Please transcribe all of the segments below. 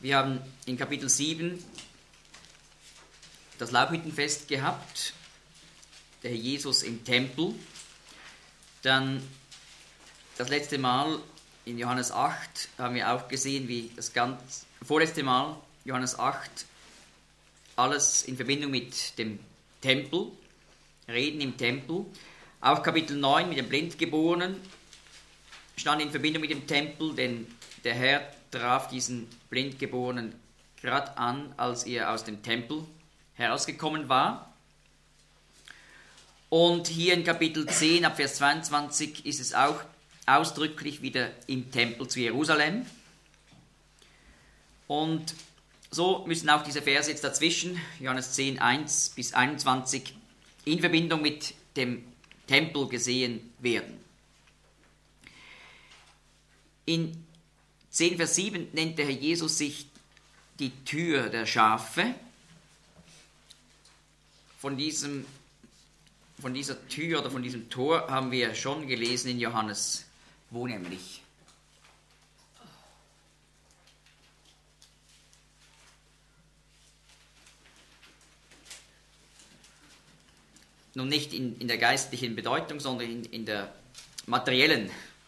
Wir haben in Kapitel 7 das Laubhüttenfest gehabt, der Herr Jesus im Tempel. Dann das letzte Mal in Johannes 8 haben wir auch gesehen, wie vorletzte Mal, Johannes 8, alles in Verbindung mit dem Tempel, Reden im Tempel. Auch Kapitel 9 mit dem Blindgeborenen stand in Verbindung mit dem Tempel, denn der Herr traf diesen Blindgeborenen gerade an, als er aus dem Tempel herausgekommen war. Und hier in Kapitel 10 ab Vers 22 ist es auch ausdrücklich wieder im Tempel zu Jerusalem. Und so müssen auch diese Verse jetzt dazwischen, Johannes 10, 1 bis 21, in Verbindung mit dem Tempel gesehen werden. In 10, Vers 7 nennt der Herr Jesus sich die Tür der Schafe. Von dieser Tür oder von diesem Tor haben wir schon gelesen in Johannes. Wo nämlich? Nun nicht in der geistlichen Bedeutung, sondern in der materiellen.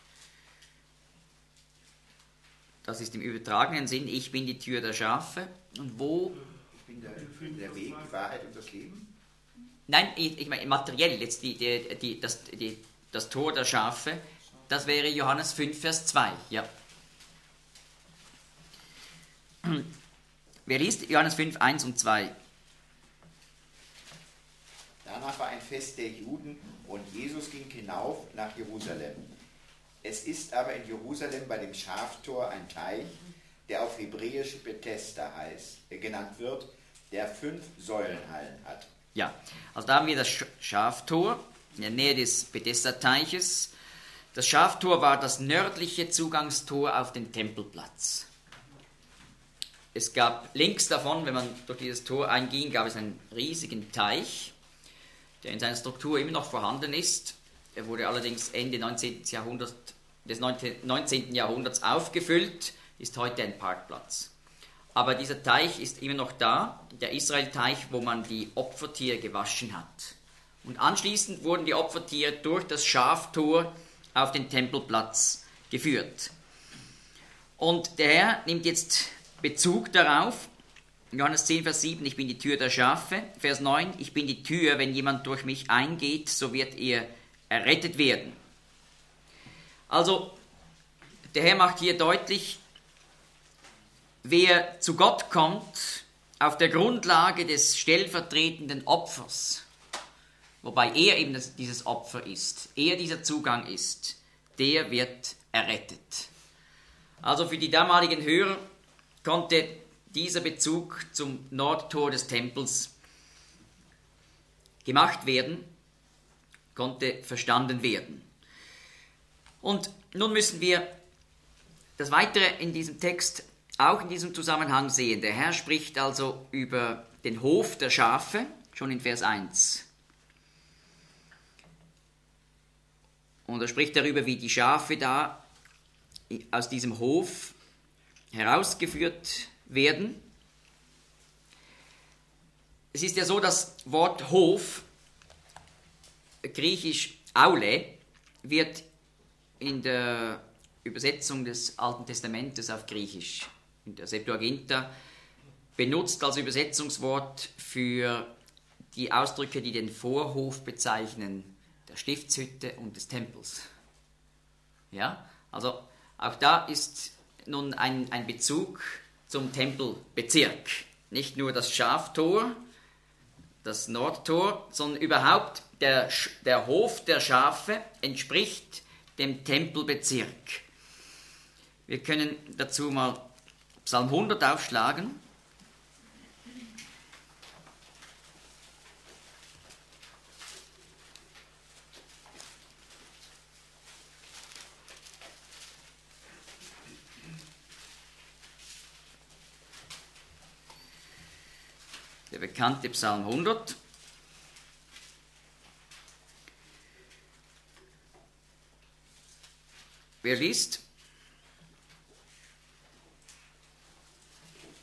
Das ist im übertragenen Sinn, ich bin die Tür der Schafe. Und wo? Ich bin der Weg, die Wahrheit und das Leben. Nein, ich meine materiell, jetzt das Tor der Schafe, das wäre Johannes 5, Vers 2, ja. Wer liest Johannes 5, 1 und 2? Danach war ein Fest der Juden und Jesus ging hinauf nach Jerusalem. Es ist aber in Jerusalem bei dem Schaftor ein Teich, der auf Hebräisch Bethesda genannt wird, der 5 Säulenhallen hat. Ja, also da haben wir das Schaftor in der Nähe des Bethesda-Teiches. Das Schaftor war das nördliche Zugangstor auf den Tempelplatz. Es gab links davon, wenn man durch dieses Tor einging, gab es einen riesigen Teich, der in seiner Struktur immer noch vorhanden ist. Er wurde allerdings Ende des 19. Jahrhunderts aufgefüllt, ist heute ein Parkplatz. Aber dieser Teich ist immer noch da, der Israel-Teich, wo man die Opfertiere gewaschen hat. Und anschließend wurden die Opfertiere durch das Schaftor auf den Tempelplatz geführt. Und der Herr nimmt jetzt Bezug darauf. Johannes 10, Vers 7, ich bin die Tür der Schafe. Vers 9, ich bin die Tür, wenn jemand durch mich eingeht, so wird er errettet werden. Also, der Herr macht hier deutlich, wer zu Gott kommt, auf der Grundlage des stellvertretenden Opfers, wobei er eben dieses Opfer ist, er dieser Zugang ist, der wird errettet. Also für die damaligen Hörer konnte dieser Bezug zum Nordtor des Tempels gemacht werden, konnte verstanden werden. Und nun müssen wir das Weitere in diesem Text auch in diesem Zusammenhang sehen. Der Herr spricht also über den Hof der Schafe, schon in Vers 1. Und er spricht darüber, wie die Schafe da aus diesem Hof herausgeführt werden. Es ist ja so, das Wort Hof, griechisch Aule, wird in der Übersetzung des Alten Testamentes auf Griechisch, in der Septuaginta, benutzt als Übersetzungswort für die Ausdrücke, die den Vorhof bezeichnen, der Stiftshütte und des Tempels. Ja, also auch da ist nun ein Bezug zum Tempelbezirk. Nicht nur das Schaftor, das Nordtor, sondern überhaupt der Hof der Schafe entspricht dem Tempelbezirk. Wir können dazu mal Psalm 100 aufschlagen. Der bekannte Psalm 100. Wer liest?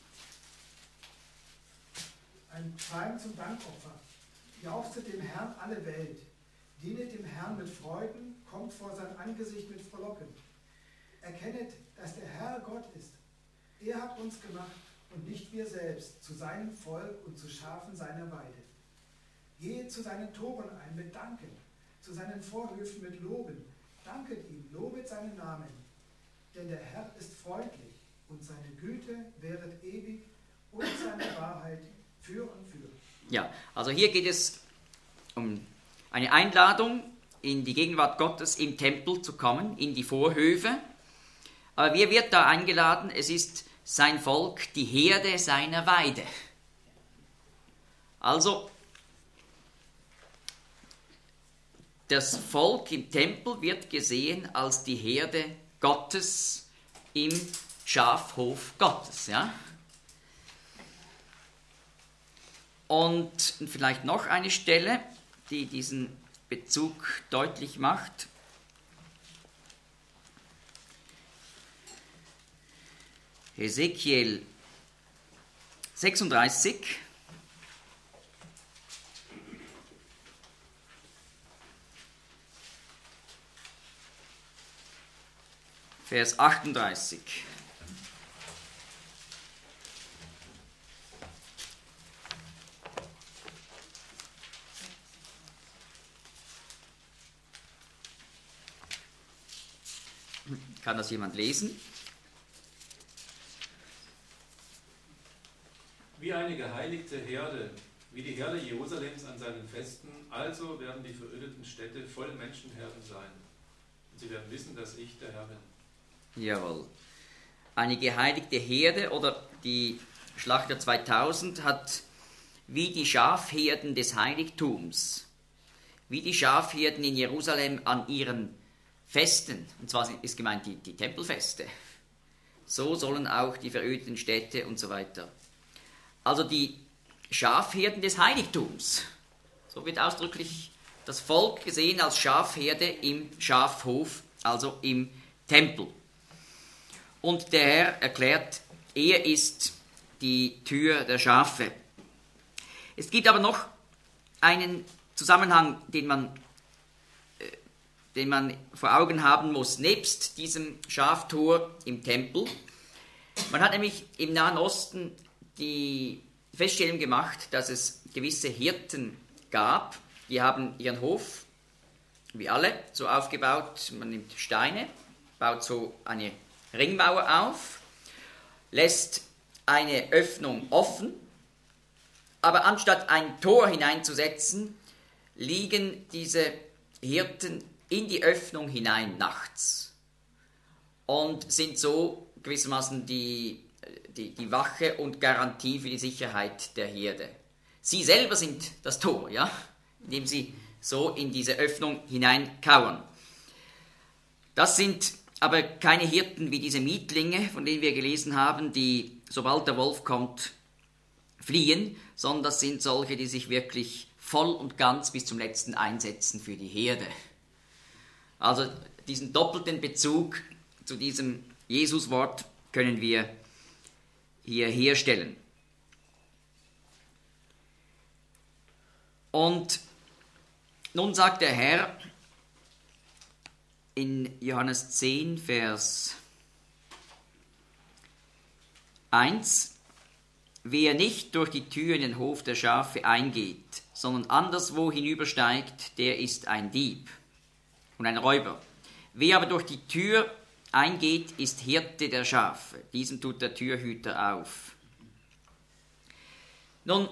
Psalm zum Dankopfer. Jauchzet dem Herrn alle Welt. Dienet dem Herrn mit Freuden, kommt vor sein Angesicht mit Frohlocken. Erkennet, dass der Herr Gott ist. Er hat uns gemacht und nicht wir selbst, zu seinem Volk und zu Schafen seiner Weide. Gehet zu seinen Toren ein mit Danken, zu seinen Vorhöfen mit Loben. Danket ihm, lobet seinen Namen. Denn der Herr ist freundlich und seine Güte währet ewig und seine Wahrheit für und für. Ja, also hier geht es um eine Einladung, in die Gegenwart Gottes im Tempel zu kommen, in die Vorhöfe. Aber wer wird da eingeladen? Es ist sein Volk, die Herde seiner Weide. Also, das Volk im Tempel wird gesehen als die Herde Gottes im Schafhof Gottes. Ja? Und vielleicht noch eine Stelle, die diesen Bezug deutlich macht. Hesekiel 36. Vers 38. Kann das jemand lesen? Wie eine geheiligte Herde, wie die Herde Jerusalems an seinen Festen, also werden die verödeten Städte voll Menschenherden sein. Und sie werden wissen, dass ich der Herr bin. Jawohl. Eine geheiligte Herde oder die Schlachter 2000 hat wie die Schafherden des Heiligtums, wie die Schafherden in Jerusalem an ihren Festen, und zwar ist gemeint die Tempelfeste, so sollen auch die verödeten Städte und so weiter. Also die Schafherden des Heiligtums, so wird ausdrücklich das Volk gesehen als Schafherde im Schafhof, also im Tempel. Und der Herr erklärt, er ist die Tür der Schafe. Es gibt aber noch einen Zusammenhang, den man vor Augen haben muss, nebst diesem Schaftor im Tempel. Man hat nämlich im Nahen Osten die Feststellung gemacht, dass es gewisse Hirten gab, die haben ihren Hof, wie alle, so aufgebaut, man nimmt Steine, baut so eine Ringmauer auf, lässt eine Öffnung offen, aber anstatt ein Tor hineinzusetzen, liegen diese Hirten in die Öffnung hinein nachts und sind so gewissermaßen die Wache und Garantie für die Sicherheit der Herde. Sie selber sind das Tor, ja, indem sie so in diese Öffnung hineinkauern. Das sind aber keine Hirten wie diese Mietlinge, von denen wir gelesen haben, die, sobald der Wolf kommt, fliehen, sondern das sind solche, die sich wirklich voll und ganz bis zum Letzten einsetzen für die Herde. Also diesen doppelten Bezug zu diesem Jesuswort können wir hier herstellen. Und nun sagt der Herr in Johannes 10, Vers 1, wer nicht durch die Tür in den Hof der Schafe eingeht, sondern anderswo hinübersteigt, der ist ein Dieb und ein Räuber. Wer aber durch die Tür eingeht, ist Hirte der Schafe. Diesem tut der Türhüter auf. Nun,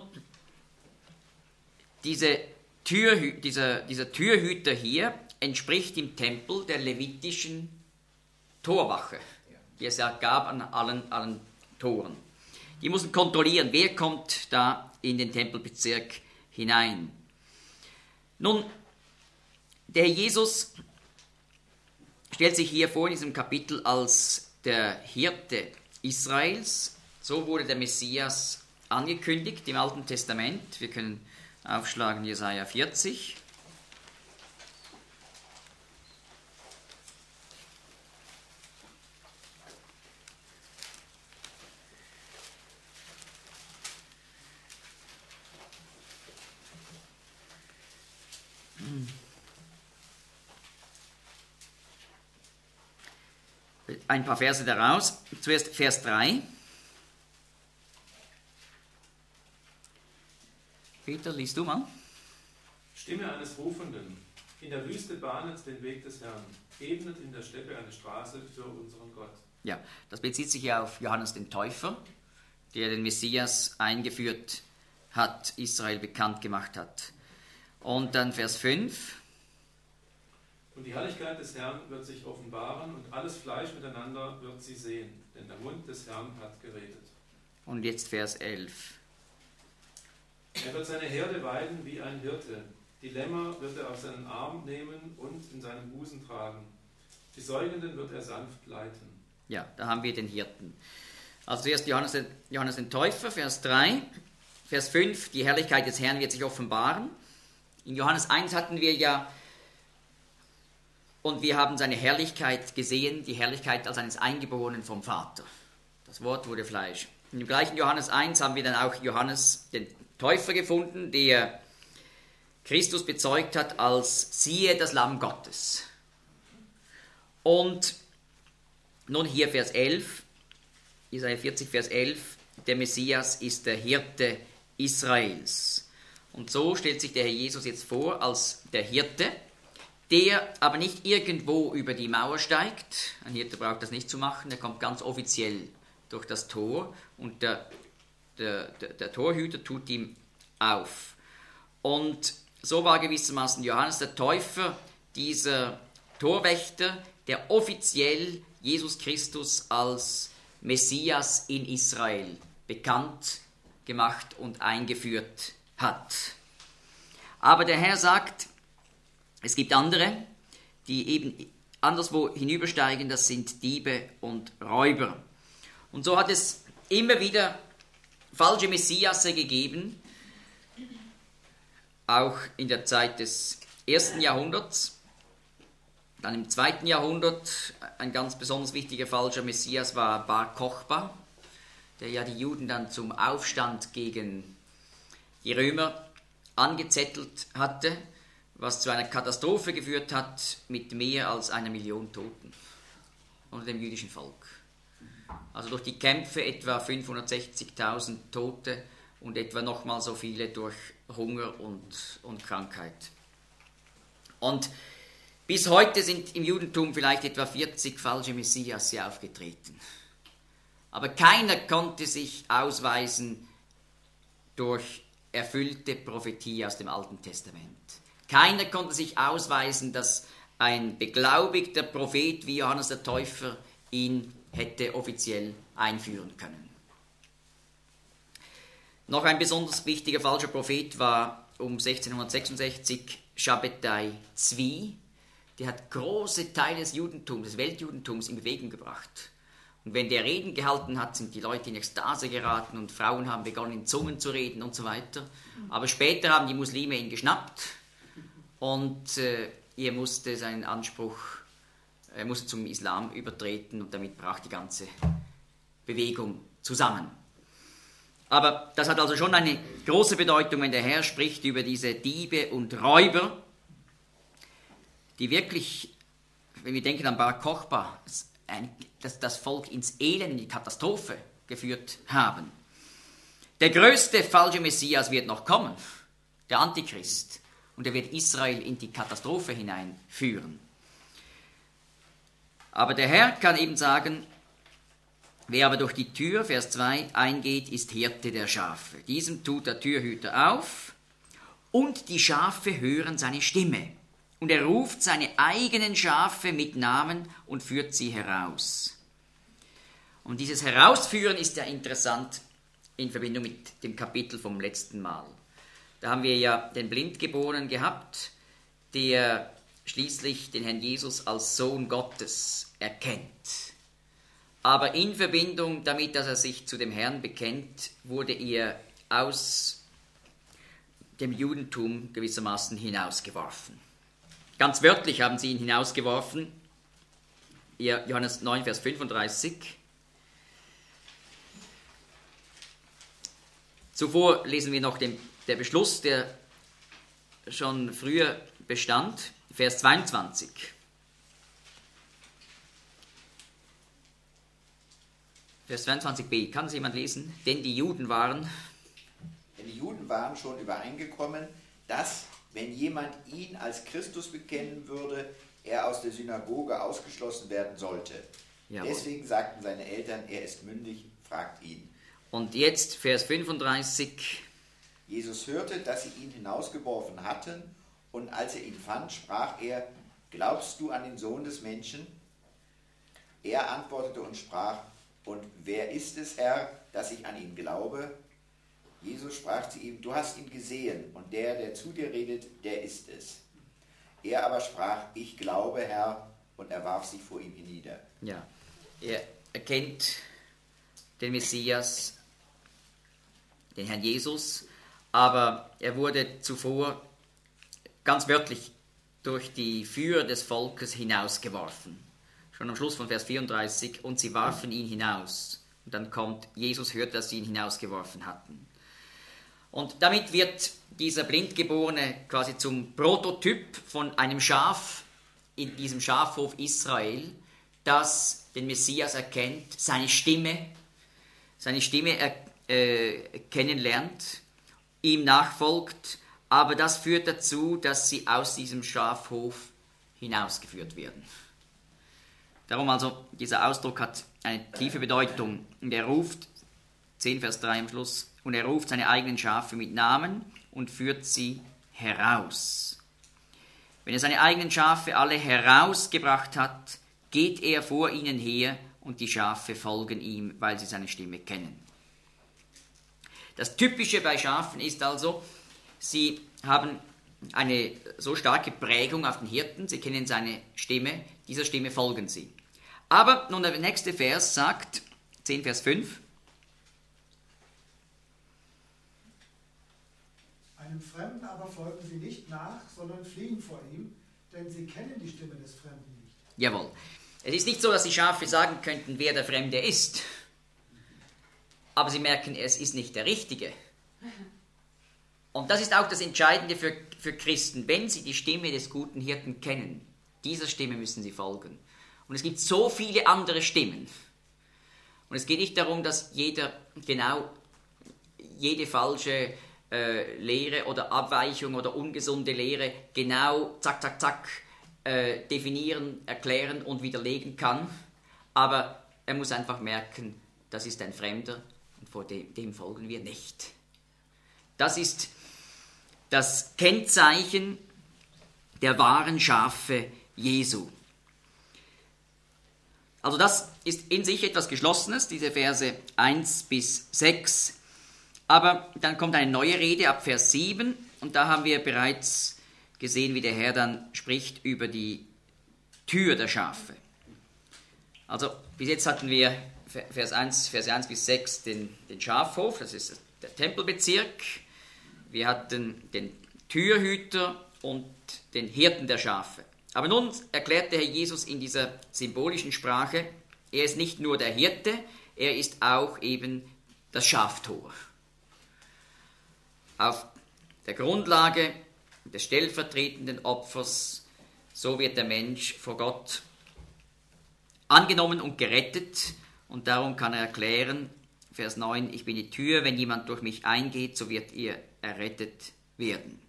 dieser Türhüter hier entspricht im Tempel der levitischen Torwache, die es ja gab an allen Toren. Die mussten kontrollieren, wer kommt da in den Tempelbezirk hinein. Nun, der Jesus stellt sich hier vor in diesem Kapitel als der Hirte Israels. So wurde der Messias angekündigt im Alten Testament. Wir können aufschlagen Jesaja 40. ein paar Verse daraus. Zuerst Vers 3. Peter, liest du mal. Stimme eines Rufenden. In der Wüste bahnet den Weg des Herrn. Ebnet in der Steppe eine Straße für unseren Gott. Ja, das bezieht sich ja auf Johannes den Täufer, der den Messias eingeführt hat, Israel bekannt gemacht hat. Und dann Vers 5. Und die Herrlichkeit des Herrn wird sich offenbaren und alles Fleisch miteinander wird sie sehen, denn der Mund des Herrn hat geredet. Und jetzt Vers 11. Er wird seine Herde weiden wie ein Hirte. Die Lämmer wird er auf seinen Arm nehmen und in seinem Busen tragen. Die Säugenden wird er sanft leiten. Ja, da haben wir den Hirten. Also zuerst Johannes den Täufer, Vers 3. Vers 5, die Herrlichkeit des Herrn wird sich offenbaren. In Johannes 1 hatten wir ja, und wir haben seine Herrlichkeit gesehen, die Herrlichkeit als eines Eingeborenen vom Vater. Das Wort wurde Fleisch. In dem gleichen Johannes 1 haben wir dann auch Johannes den Täufer gefunden, der Christus bezeugt hat als siehe das Lamm Gottes. Und nun hier Vers 11, Jesaja 40, Vers 11, der Messias ist der Hirte Israels. Und so stellt sich der Herr Jesus jetzt vor als der Hirte, der aber nicht irgendwo über die Mauer steigt. Ein Hirte braucht das nicht zu machen, der kommt ganz offiziell durch das Tor und der Torhüter tut ihm auf. Und so war gewissermaßen Johannes der Täufer dieser Torwächter, der offiziell Jesus Christus als Messias in Israel bekannt gemacht und eingeführt hat. Aber der Herr sagt, es gibt andere, die eben anderswo hinübersteigen, das sind Diebe und Räuber. Und so hat es immer wieder falsche Messiasse gegeben, auch in der Zeit des 1. Jahrhunderts. Dann im 2. Jahrhundert ein ganz besonders wichtiger falscher Messias war Bar Kochba, der ja die Juden dann zum Aufstand gegen die Römer angezettelt hatte, was zu einer Katastrophe geführt hat mit mehr als 1 Million Toten unter dem jüdischen Volk. Also durch die Kämpfe etwa 560.000 Tote und etwa nochmal so viele durch Hunger und Krankheit. Und bis heute sind im Judentum vielleicht etwa 40 falsche Messias aufgetreten. Aber keiner konnte sich ausweisen durch erfüllte Prophetie aus dem Alten Testament. Keiner konnte sich ausweisen, dass ein beglaubigter Prophet wie Johannes der Täufer ihn hätte offiziell einführen können. Noch ein besonders wichtiger falscher Prophet war um 1666 Schabbatai Tzvi. Der hat große Teile des Judentums, des Weltjudentums in Bewegung gebracht. Und wenn der Reden gehalten hat, sind die Leute in Ekstase geraten und Frauen haben begonnen, in Zungen zu reden und so weiter. Aber später haben die Muslime ihn geschnappt und er musste seinen Anspruch, er musste zum Islam übertreten und damit brach die ganze Bewegung zusammen. Aber das hat also schon eine große Bedeutung, wenn der Herr spricht über diese Diebe und Räuber, die wirklich, wenn wir denken an Bar Kochba, das Volk ins Elend, in die Katastrophe geführt haben. Der größte falsche Messias wird noch kommen, der Antichrist, und er wird Israel in die Katastrophe hineinführen. Aber der Herr kann eben sagen, wer aber durch die Tür, Vers 2, eingeht, ist Hirte der Schafe. Diesem tut der Türhüter auf und die Schafe hören seine Stimme. Und er ruft seine eigenen Schafe mit Namen und führt sie heraus. Und dieses Herausführen ist ja interessant in Verbindung mit dem Kapitel vom letzten Mal. Da haben wir ja den Blindgeborenen gehabt, der schließlich den Herrn Jesus als Sohn Gottes erkennt. Aber in Verbindung damit, dass er sich zu dem Herrn bekennt, wurde er aus dem Judentum gewissermaßen hinausgeworfen. Ganz wörtlich haben sie ihn hinausgeworfen. Johannes 9, Vers 35. Zuvor lesen wir noch der Beschluss, der schon früher bestand. Vers 22. Vers 22b, kann es jemand lesen? Denn die Juden waren schon übereingekommen, dass, wenn jemand ihn als Christus bekennen würde, er aus der Synagoge ausgeschlossen werden sollte. Jawohl. Deswegen sagten seine Eltern, er ist mündig, fragt ihn. Und jetzt Vers 35. Jesus hörte, dass sie ihn hinausgeworfen hatten, und als er ihn fand, sprach er, glaubst du an den Sohn des Menschen? Er antwortete und sprach, und wer ist es, Herr, dass ich an ihn glaube? Jesus sprach zu ihm, du hast ihn gesehen, und der zu dir redet, der ist es. Er aber sprach, ich glaube, Herr, und er warf sich vor ihm hinnieder. Ja, er erkennt den Messias, den Herrn Jesus, aber er wurde zuvor ganz wörtlich durch die Führer des Volkes hinausgeworfen. Schon am Schluss von Vers 34, und sie warfen ihn hinaus. Und dann kommt, Jesus hört, dass sie ihn hinausgeworfen hatten. Und damit wird dieser Blindgeborene quasi zum Prototyp von einem Schaf in diesem Schafhof Israel, das den Messias erkennt, seine Stimme kennenlernt, ihm nachfolgt, aber das führt dazu, dass sie aus diesem Schafhof hinausgeführt werden. Darum also, dieser Ausdruck hat eine tiefe Bedeutung. Und er ruft, 10 Vers 3 am Schluss, und er ruft seine eigenen Schafe mit Namen und führt sie heraus. Wenn er seine eigenen Schafe alle herausgebracht hat, geht er vor ihnen her und die Schafe folgen ihm, weil sie seine Stimme kennen. Das Typische bei Schafen ist also, sie haben eine so starke Prägung auf den Hirten, sie kennen seine Stimme, dieser Stimme folgen sie. Aber nun der nächste Vers sagt, 10 Vers 5, Einem Fremden aber folgen sie nicht nach, sondern fliehen vor ihm, denn sie kennen die Stimme des Fremden nicht. Jawohl. Es ist nicht so, dass die Schafe sagen könnten, wer der Fremde ist. Aber sie merken, es ist nicht der Richtige. Und das ist auch das Entscheidende für Christen. Wenn sie die Stimme des guten Hirten kennen, dieser Stimme müssen sie folgen. Und es gibt so viele andere Stimmen. Und es geht nicht darum, dass jede falsche Lehre oder Abweichung oder ungesunde Lehre genau zack, zack, zack definieren, erklären und widerlegen kann. Aber er muss einfach merken, das ist ein Fremder und vor dem folgen wir nicht. Das ist das Kennzeichen der wahren Schafe Jesu. Also das ist in sich etwas Geschlossenes, diese Verse 1 bis 6. Aber dann kommt eine neue Rede ab Vers 7 und da haben wir bereits gesehen, wie der Herr dann spricht über die Tür der Schafe. Also bis jetzt hatten wir Verse 1 bis 6 den Schafhof, das ist der Tempelbezirk. Wir hatten den Türhüter und den Hirten der Schafe. Aber nun erklärt der Herr Jesus in dieser symbolischen Sprache, er ist nicht nur der Hirte, er ist auch eben das Schaftor. Auf der Grundlage des stellvertretenden Opfers, so wird der Mensch vor Gott angenommen und gerettet. Und darum kann er erklären, Vers 9, ich bin die Tür, wenn jemand durch mich eingeht, so wird er errettet werden.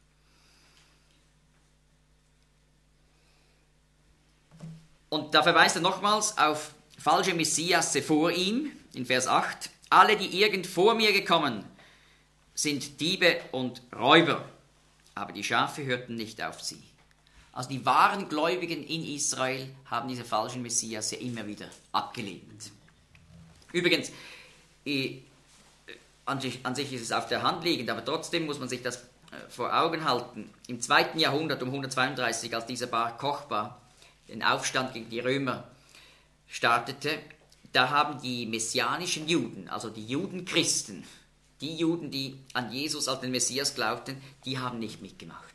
Und da verweist er nochmals auf falsche Messiasse vor ihm, in Vers 8. Alle, die irgend vor mir gekommen sind Diebe und Räuber, aber die Schafe hörten nicht auf sie. Also die wahren Gläubigen in Israel haben diese falschen Messiasse immer wieder abgelehnt. Übrigens, an sich ist es auf der Hand liegend, aber trotzdem muss man sich das vor Augen halten. Im 2. Jahrhundert um 132, als dieser Bar Kochba den Aufstand gegen die Römer startete, da haben die messianischen Juden, also die Judenchristen, die Juden, die an Jesus als den Messias glaubten, die haben nicht mitgemacht.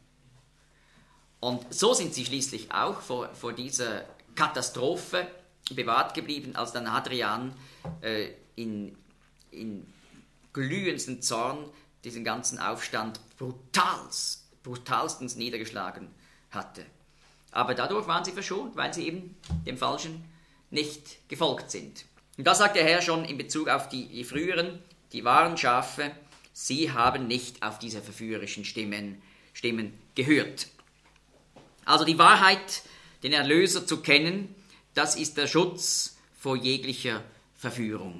Und so sind sie schließlich auch vor dieser Katastrophe bewahrt geblieben, als dann Hadrian in glühendsten Zorn diesen ganzen Aufstand brutalstens niedergeschlagen hatte. Aber dadurch waren sie verschont, weil sie eben dem Falschen nicht gefolgt sind. Und da sagt der Herr schon in Bezug auf die früheren, die wahren Schafe, sie haben nicht auf diese verführerischen Stimmen gehört. Also die Wahrheit, den Erlöser zu kennen, das ist der Schutz vor jeglicher Verführung.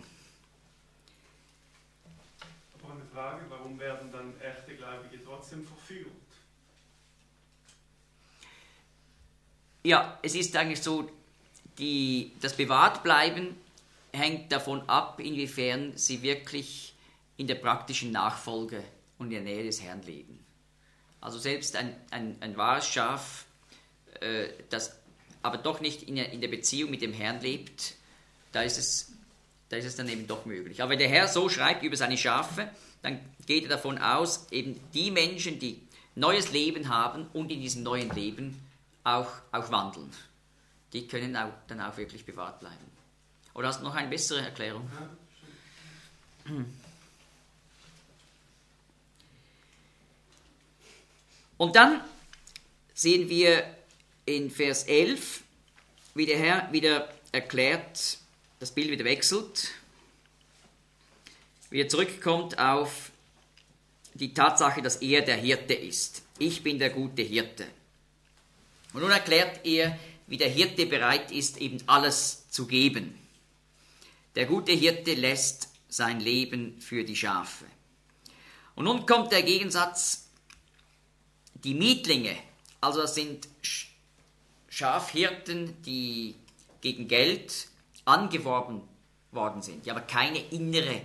Aber eine Frage, warum werden dann echte Gläubige trotzdem verführt? Ja, es ist eigentlich so, das Bewahrtbleiben hängt davon ab, inwiefern sie wirklich in der praktischen Nachfolge und in der Nähe des Herrn leben. Also selbst ein wahres Schaf, das aber doch nicht in der Beziehung mit dem Herrn lebt, da ist es dann eben doch möglich. Aber wenn der Herr so schreibt über seine Schafe, dann geht er davon aus, eben die Menschen, die neues Leben haben und in diesem neuen Leben auch wandeln, die können dann auch wirklich bewahrt bleiben. Oder hast du noch eine bessere Erklärung? Und dann sehen wir in Vers 11, wie der Herr wieder erklärt, das Bild wieder wechselt, wie er zurückkommt auf die Tatsache, dass er der Hirte ist. Ich bin der gute Hirte. Und nun erklärt er, wie der Hirte bereit ist, eben alles zu geben. Der gute Hirte lässt sein Leben für die Schafe. Und nun kommt der Gegensatz, die Mietlinge, also das sind Schafhirten, die gegen Geld angeworben worden sind, die aber keine innere,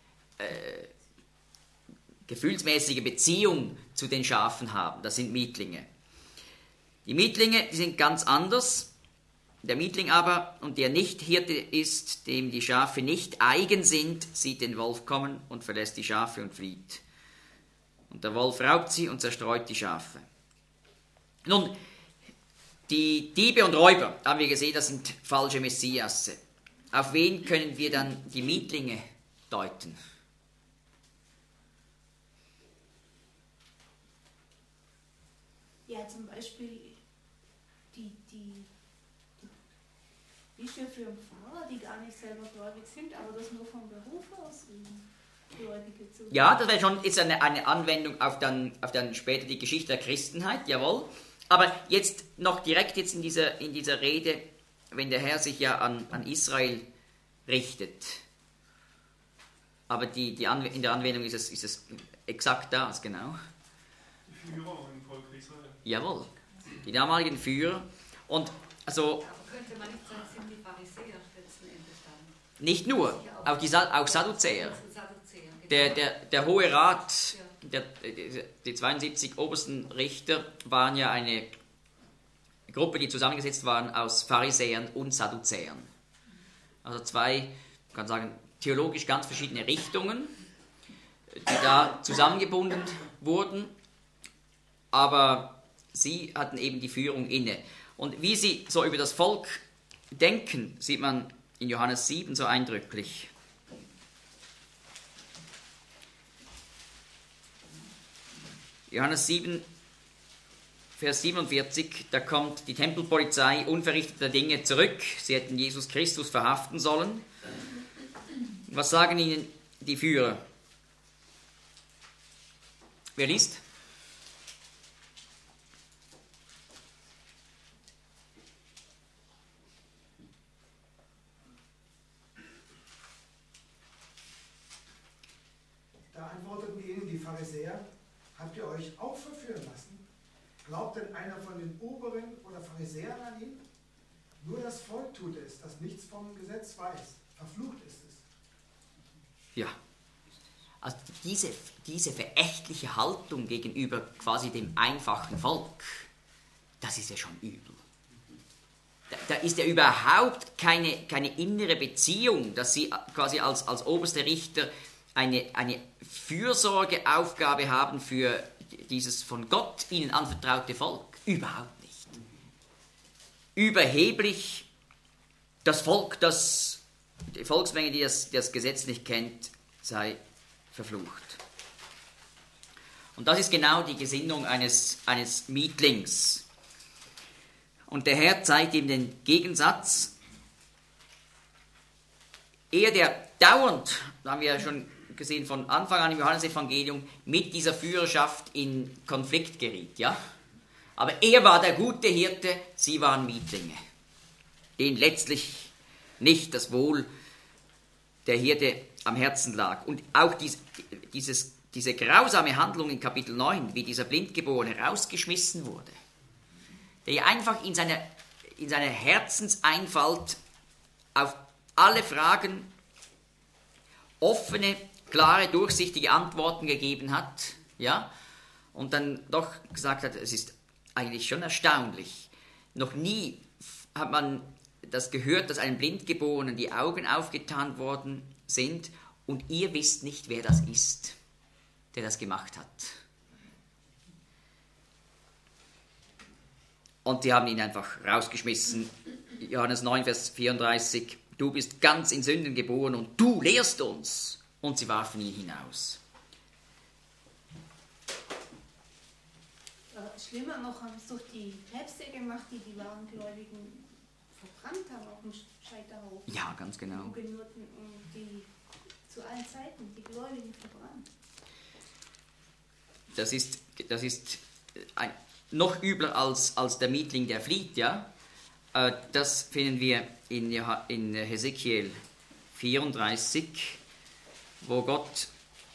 gefühlsmäßige Beziehung zu den Schafen haben. Das sind Mietlinge. Die Mietlinge, die sind ganz anders. Der Mietling aber und der Nicht-Hirte ist, dem die Schafe nicht eigen sind, sieht den Wolf kommen und verlässt die Schafe und flieht. Und der Wolf raubt sie und zerstreut die Schafe. Nun, die Diebe und Räuber, haben wir gesehen, das sind falsche Messiasse. Auf wen können wir dann die Mietlinge deuten? Ja, zum Beispiel die Bischöfe und Pfarrer, die gar nicht selber gläubig sind, aber das nur vom Beruf ausüben. Ja, das wäre schon jetzt eine Anwendung auf dann später die Geschichte der Christenheit, jawohl. Aber jetzt noch direkt jetzt in dieser Rede, wenn der Herr sich ja an Israel richtet. Aber in der Anwendung ist es exakt das, genau. Die Führer im Volk Israel. Jawohl, die damaligen Führer. Und also. Aber könnte man nicht sagen, sind die Pharisäer letzten Endes dann? Nicht nur, auch Sadduzäer. Genau. Der Hohe Rat, die 72 obersten Richter, waren ja eine Gruppe, die zusammengesetzt waren aus Pharisäern und Sadduzäern. Also zwei, man kann sagen, theologisch ganz verschiedene Richtungen, die da zusammengebunden wurden, aber sie hatten eben die Führung inne. Und wie sie so über das Volk denken, sieht man in Johannes 7 so eindrücklich. Johannes 7, Vers 47, da kommt die Tempelpolizei unverrichteter Dinge zurück. Sie hätten Jesus Christus verhaften sollen. Was sagen ihnen die Führer? Wer liest? Da antworteten ihnen die Pharisäer: Habt ihr euch auch verführen lassen? Glaubt denn einer von den Oberen oder Pharisäern an ihn? Nur das Volk tut es, das nichts vom Gesetz weiß. Verflucht ist es. Ja, also diese verächtliche Haltung gegenüber quasi dem einfachen Volk, das ist ja schon übel. Da ist ja überhaupt keine innere Beziehung, dass sie quasi als oberste Richter eine Fürsorgeaufgabe haben für dieses von Gott ihnen anvertraute Volk. Überhaupt nicht. Überheblich, das Volk, die Volksmenge, die das Gesetz nicht kennt, sei verflucht. Und das ist genau die Gesinnung eines Mietlings. Und der Herr zeigt ihm den Gegensatz. er, der dauernd, da haben wir ja schon gesehen von Anfang an im Johannesevangelium, mit dieser Führerschaft in Konflikt geriet, ja. Aber er war der gute Hirte, sie waren Mietlinge, denen letztlich nicht das Wohl der Hirte am Herzen lag. Und auch diese grausame Handlung in Kapitel 9, wie dieser Blindgeborene rausgeschmissen wurde, der einfach in seiner Herzenseinfalt auf alle Fragen offene, klare, durchsichtige Antworten gegeben hat, ja, und dann doch gesagt hat, es ist eigentlich schon erstaunlich. Noch nie hat man das gehört, dass einem Blindgeborenen die Augen aufgetan worden sind und ihr wisst nicht, wer das ist, der das gemacht hat. Und die haben ihn einfach rausgeschmissen. Johannes 9, Vers 34, du bist ganz in Sünden geboren und du lehrst uns. Und sie warfen ihn hinaus. Schlimmer noch, haben es durch die Päpste gemacht, die wahren Gläubigen verbrannt haben auf dem Scheiterhaufen. Ja, ganz genau. Die Hugenotten und die zu allen Zeiten, die Gläubigen verbrannt. Das ist noch übler als der Mietling, der flieht, ja. Das finden wir in Hesekiel 34, wo Gott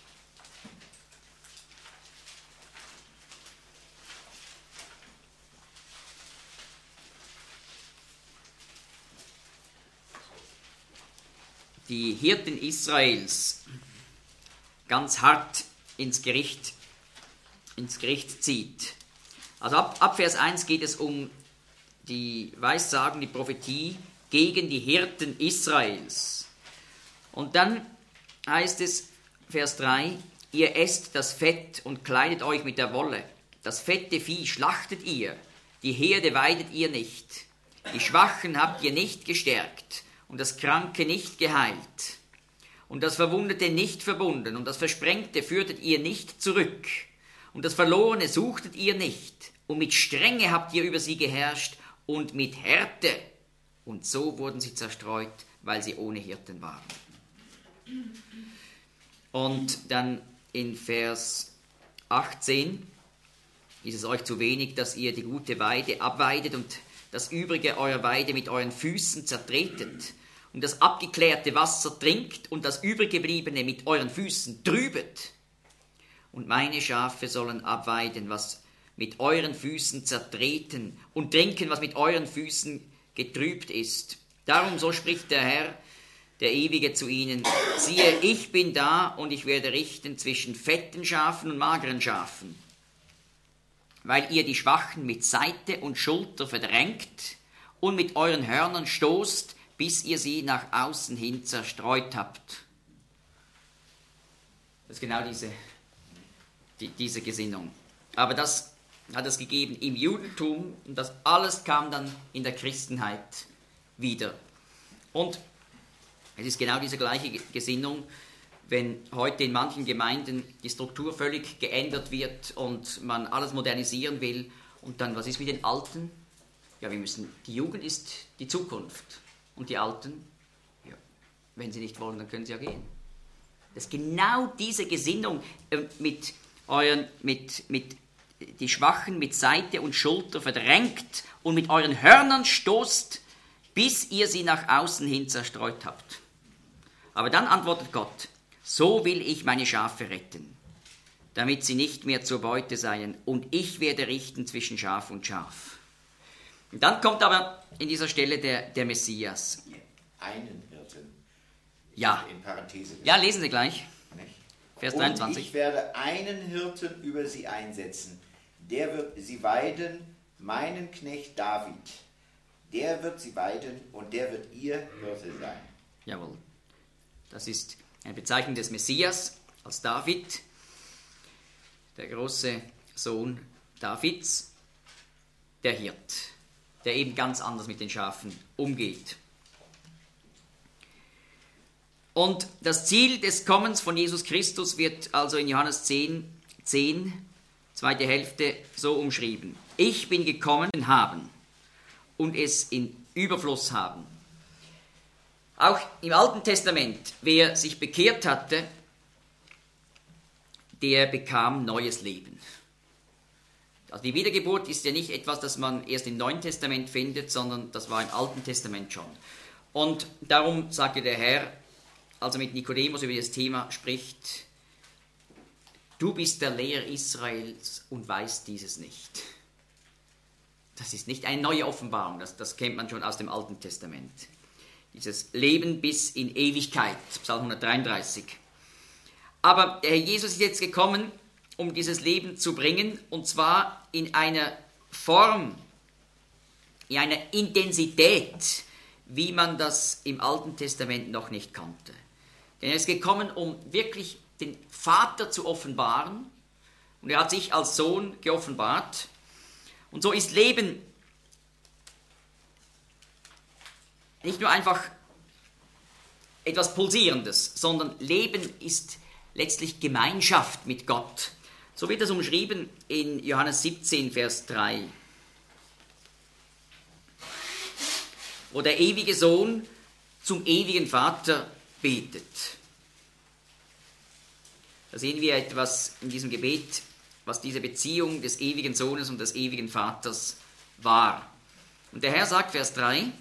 die Hirten Israels ganz hart ins Gericht zieht. Also ab Vers 1 geht es um die Weissagen, die Prophetie gegen die Hirten Israels. Und dann heißt es, Vers 3, ihr esst das Fett und kleidet euch mit der Wolle. Das fette Vieh schlachtet ihr, die Herde weidet ihr nicht. Die Schwachen habt ihr nicht gestärkt und das Kranke nicht geheilt. Und das Verwundete nicht verbunden und das Versprengte führtet ihr nicht zurück. Und das Verlorene suchtet ihr nicht. Und mit Strenge habt ihr über sie geherrscht und mit Härte. Und so wurden sie zerstreut, weil sie ohne Hirten waren. Und dann in Vers 18 ist es euch zu wenig, dass ihr die gute Weide abweidet und das Übrige eurer Weide mit euren Füßen zertretet und das abgeklärte Wasser trinkt und das Übriggebliebene mit euren Füßen trübet. Und meine Schafe sollen abweiden, was mit euren Füßen zertreten und trinken, was mit euren Füßen getrübt ist. Darum, so spricht der Herr, der Ewige, zu ihnen: Siehe, ich bin da und ich werde richten zwischen fetten Schafen und mageren Schafen, weil ihr die Schwachen mit Seite und Schulter verdrängt und mit euren Hörnern stoßt, bis ihr sie nach außen hin zerstreut habt. Das ist genau diese Gesinnung. Aber das hat es gegeben im Judentum und das alles kam dann in der Christenheit wieder. Und es ist genau diese gleiche Gesinnung, wenn heute in manchen Gemeinden die Struktur völlig geändert wird und man alles modernisieren will. Und dann, was ist mit den Alten? Ja, die Jugend ist die Zukunft. Und die Alten, ja, wenn sie nicht wollen, dann können sie ja gehen. Das ist genau diese Gesinnung mit die Schwachen mit Seite und Schulter verdrängt und mit euren Hörnern stoßt, bis ihr sie nach außen hin zerstreut habt. Aber dann antwortet Gott: So will ich meine Schafe retten, damit sie nicht mehr zur Beute seien, und ich werde richten zwischen Schaf und Schaf. Und dann kommt aber in dieser Stelle der Messias. Einen Hirten. Ja. In Parenthese. Ja, lesen Sie gleich. Nicht? Vers Und 23. ich werde einen Hirten über sie einsetzen. Der wird sie weiden, meinen Knecht David. Der wird sie weiden und der wird ihr Hirte sein. Jawohl. Das ist eine Bezeichnung des Messias als David, der große Sohn Davids, der Hirt, der eben ganz anders mit den Schafen umgeht. Und das Ziel des Kommens von Jesus Christus wird also in Johannes 10, zweite Hälfte, so umschrieben: Ich bin gekommen, haben und es in Überfluss haben. Auch im Alten Testament, wer sich bekehrt hatte, der bekam neues Leben. Also die Wiedergeburt ist ja nicht etwas, das man erst im Neuen Testament findet, sondern das war im Alten Testament schon. Und darum sagte der Herr, als er mit Nikodemus über das Thema spricht, du bist der Lehrer Israels und weißt dieses nicht. Das ist nicht eine neue Offenbarung, das kennt man schon aus dem Alten Testament. Dieses Leben bis in Ewigkeit, Psalm 133. Aber der Herr Jesus ist jetzt gekommen, um dieses Leben zu bringen, und zwar in einer Form, in einer Intensität, wie man das im Alten Testament noch nicht kannte. Denn er ist gekommen, um wirklich den Vater zu offenbaren, und er hat sich als Sohn geoffenbart. Und so ist Leben nicht nur einfach etwas Pulsierendes, sondern Leben ist letztlich Gemeinschaft mit Gott. So wird es umschrieben in Johannes 17, Vers 3, wo der ewige Sohn zum ewigen Vater betet. Da sehen wir etwas in diesem Gebet, was diese Beziehung des ewigen Sohnes und des ewigen Vaters war. Und der Herr sagt, Vers 3,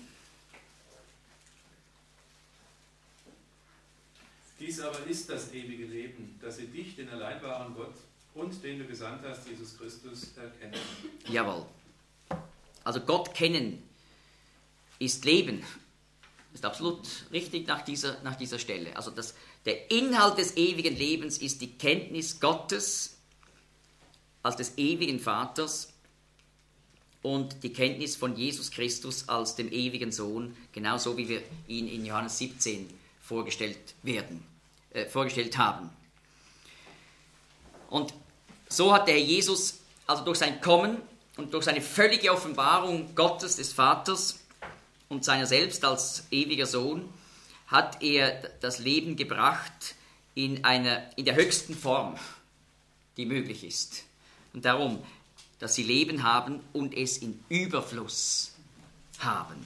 dies aber ist das ewige Leben, dass sie dich, den allein wahren Gott und den du gesandt hast, Jesus Christus, erkennen. Jawohl. Also Gott kennen ist Leben. Ist absolut richtig nach dieser Stelle. Also der Inhalt des ewigen Lebens ist die Kenntnis Gottes als des ewigen Vaters und die Kenntnis von Jesus Christus als dem ewigen Sohn, genauso wie wir ihn in Johannes 17 vorgestellt haben. Und so hat der Herr Jesus, also durch sein Kommen und durch seine völlige Offenbarung Gottes, des Vaters und seiner selbst als ewiger Sohn, hat er das Leben gebracht in der höchsten Form, die möglich ist. Und darum, dass sie Leben haben und es in Überfluss haben.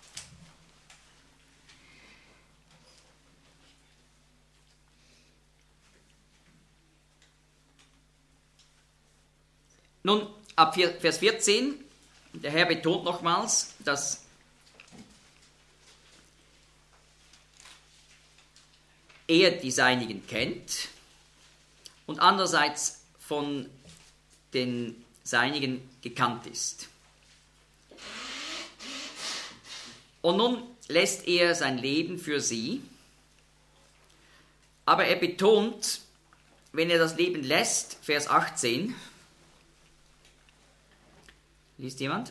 Nun, ab Vers 14, der Herr betont nochmals, dass er die Seinigen kennt und andererseits von den Seinigen gekannt ist. Und nun lässt er sein Leben für sie, aber er betont, wenn er das Leben lässt, Vers 18, liest jemand?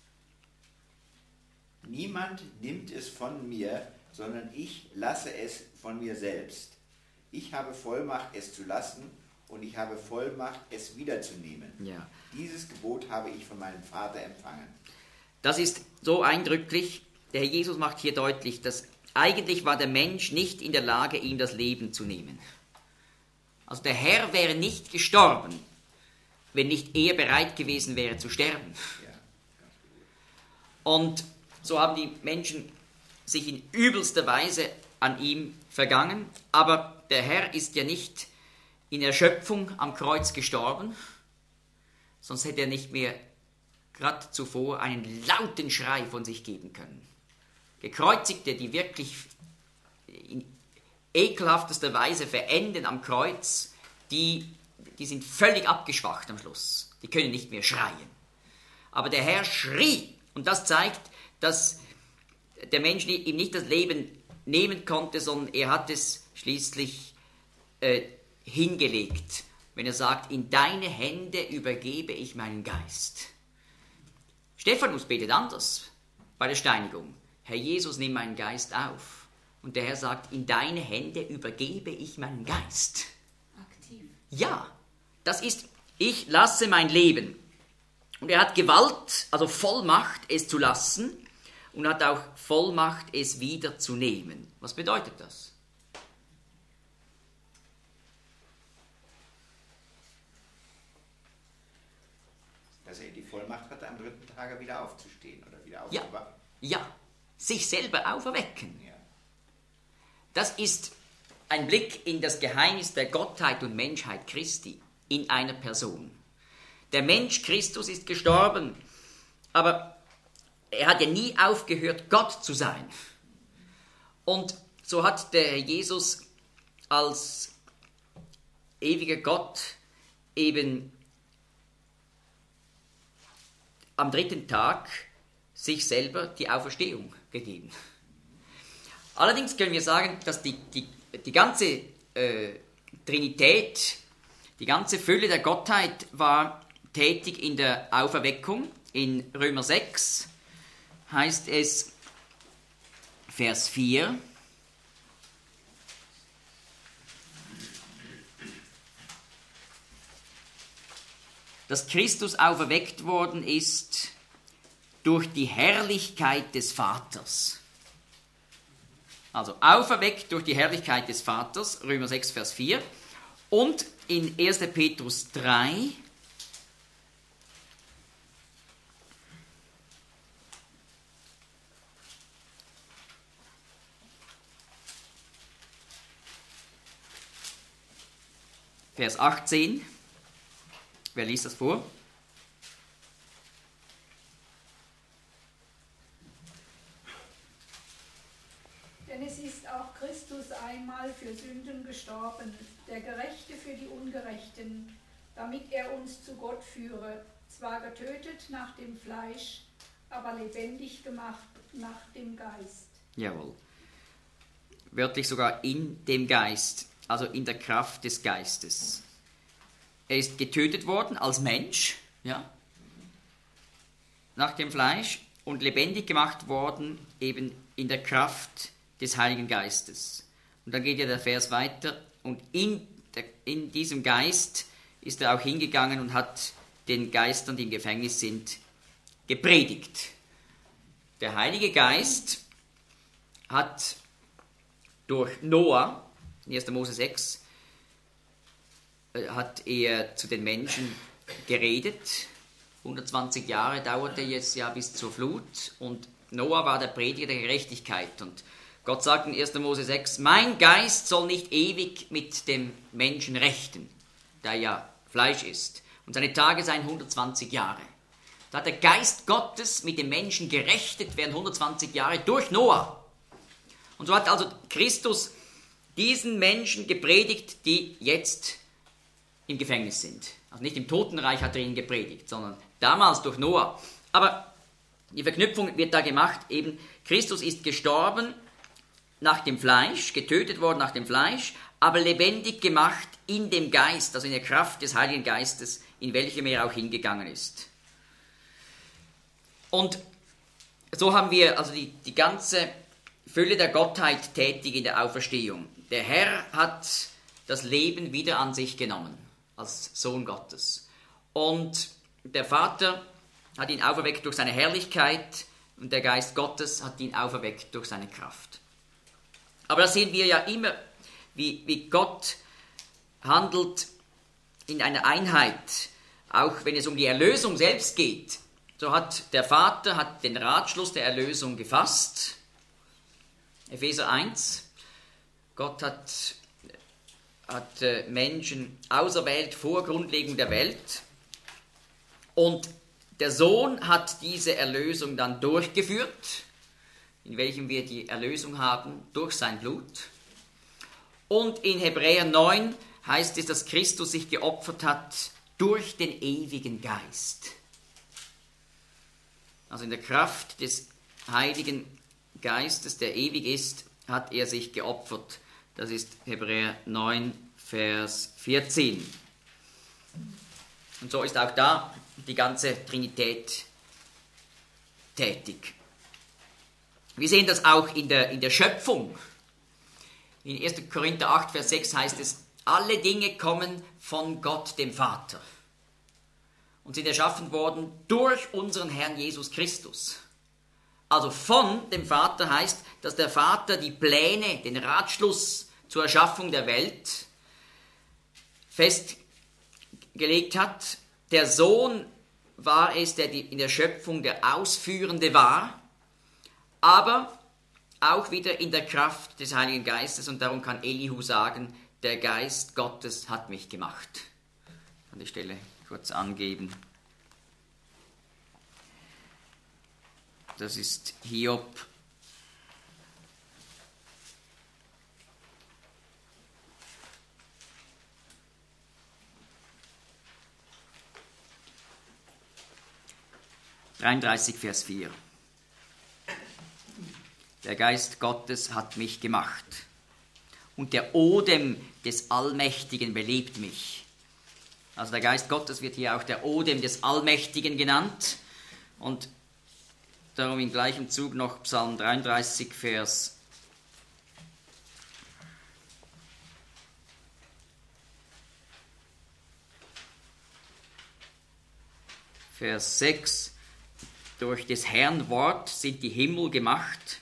Niemand nimmt es von mir, sondern ich lasse es von mir selbst. Ich habe Vollmacht, es zu lassen, und ich habe Vollmacht, es wiederzunehmen. Ja. Dieses Gebot habe ich von meinem Vater empfangen. Das ist so eindrücklich. Der Herr Jesus macht hier deutlich, dass eigentlich war der Mensch nicht in der Lage, ihm das Leben zu nehmen. Also der Herr wäre nicht gestorben, wenn nicht er bereit gewesen wäre zu sterben. Ja. Und so haben die Menschen sich in übelster Weise an ihm vergangen. Aber der Herr ist ja nicht in Erschöpfung am Kreuz gestorben, sonst hätte er nicht mehr gerade zuvor einen lauten Schrei von sich geben können. Gekreuzigte, die wirklich in ekelhaftester Weise verenden am Kreuz, die sind völlig abgeschwacht am Schluss. Die können nicht mehr schreien. Aber der Herr schrie, und das zeigt, dass der Mensch ihm nicht das Leben nehmen konnte, sondern er hat es schließlich hingelegt, wenn er sagt, in deine Hände übergebe ich meinen Geist. Stephanus betet anders bei der Steinigung. Herr Jesus, nimm meinen Geist auf. Und der Herr sagt, in deine Hände übergebe ich meinen Geist. Aktiv. Ja, das ist, ich lasse mein Leben. Und er hat Gewalt, also Vollmacht, es zu lassen, und hat auch Vollmacht, es wieder zu nehmen. Was bedeutet das? Dass er die Vollmacht hatte, am dritten Tage wieder aufzustehen oder wieder aufzuwachen. Ja, sich selber auferwecken. Ja. Das ist ein Blick in das Geheimnis der Gottheit und Menschheit Christi in einer Person. Der Mensch Christus ist gestorben, aber er hat ja nie aufgehört, Gott zu sein. Und so hat der Herr Jesus als ewiger Gott eben am 3. Tag sich selber die Auferstehung gegeben. Allerdings können wir sagen, dass die ganze Trinität, die ganze Fülle der Gottheit war tätig in der Auferweckung. In Römer 6 heißt es, Vers 4, dass Christus auferweckt worden ist durch die Herrlichkeit des Vaters. Also auferweckt durch die Herrlichkeit des Vaters, Römer 6, Vers 4. Und in 1. Petrus 3, Vers 18. Wer liest das vor? Denn es ist auch Christus einmal für Sünden gestorben, der Gerechte für die Ungerechten, damit er uns zu Gott führe, zwar getötet nach dem Fleisch, aber lebendig gemacht nach dem Geist. Jawohl. Wörtlich sogar in dem Geist, also in der Kraft des Geistes. Er ist getötet worden als Mensch, ja, nach dem Fleisch und lebendig gemacht worden eben in der Kraft des Heiligen Geistes. Und dann geht ja der Vers weiter und in diesem Geist ist er auch hingegangen und hat den Geistern, die im Gefängnis sind, gepredigt. Der Heilige Geist hat durch Noah, in 1. Mose 6, hat er zu den Menschen geredet. 120 Jahre dauerte es ja bis zur Flut und Noah war der Prediger der Gerechtigkeit. Und Gott sagt in 1. Mose 6, mein Geist soll nicht ewig mit dem Menschen rechten, der ja Fleisch ist. Und seine Tage seien 120 Jahre. Da hat der Geist Gottes mit dem Menschen gerechtet während 120 Jahre durch Noah. Und so hat also Christus diesen Menschen gepredigt, die jetzt im Gefängnis sind. Also nicht im Totenreich hat er ihnen gepredigt, sondern damals durch Noah. Aber die Verknüpfung wird da gemacht, eben Christus ist gestorben nach dem Fleisch, getötet worden nach dem Fleisch, aber lebendig gemacht in dem Geist, also in der Kraft des Heiligen Geistes, in welchem er auch hingegangen ist. Und so haben wir also die ganze Fülle der Gottheit tätig in der Auferstehung. Der Herr hat das Leben wieder an sich genommen, als Sohn Gottes. Und der Vater hat ihn auferweckt durch seine Herrlichkeit und der Geist Gottes hat ihn auferweckt durch seine Kraft. Aber da sehen wir ja immer, wie Gott handelt in einer Einheit, auch wenn es um die Erlösung selbst geht. So hat der Vater den Ratschluss der Erlösung gefasst. Epheser 1. Gott hat Menschen auserwählt vor Grundlegung der Welt. Und der Sohn hat diese Erlösung dann durchgeführt, in welchem wir die Erlösung haben durch sein Blut. Und in Hebräer 9 heißt es, dass Christus sich geopfert hat durch den ewigen Geist. Also in der Kraft des Heiligen Geistes, der ewig ist, hat er sich geopfert. Das ist Hebräer 9, Vers 14. Und so ist auch da die ganze Trinität tätig. Wir sehen das auch in der Schöpfung. In 1. Korinther 8, Vers 6 heißt es, alle Dinge kommen von Gott, dem Vater, und sind erschaffen worden durch unseren Herrn Jesus Christus. Also von dem Vater heißt, dass der Vater die Pläne, den Ratschluss zur Erschaffung der Welt festgelegt hat. Der Sohn war es, der in der Schöpfung der Ausführende war, aber auch wieder in der Kraft des Heiligen Geistes und darum kann Elihu sagen, der Geist Gottes hat mich gemacht. Ich kann die Stelle kurz angeben. Das ist Hiob 33, Vers 4. Der Geist Gottes hat mich gemacht und der Odem des Allmächtigen belebt mich. Also der Geist Gottes wird hier auch der Odem des Allmächtigen genannt und darum im gleichen Zug noch Psalm 33, Vers 6. Durch des Herrn Wort sind die Himmel gemacht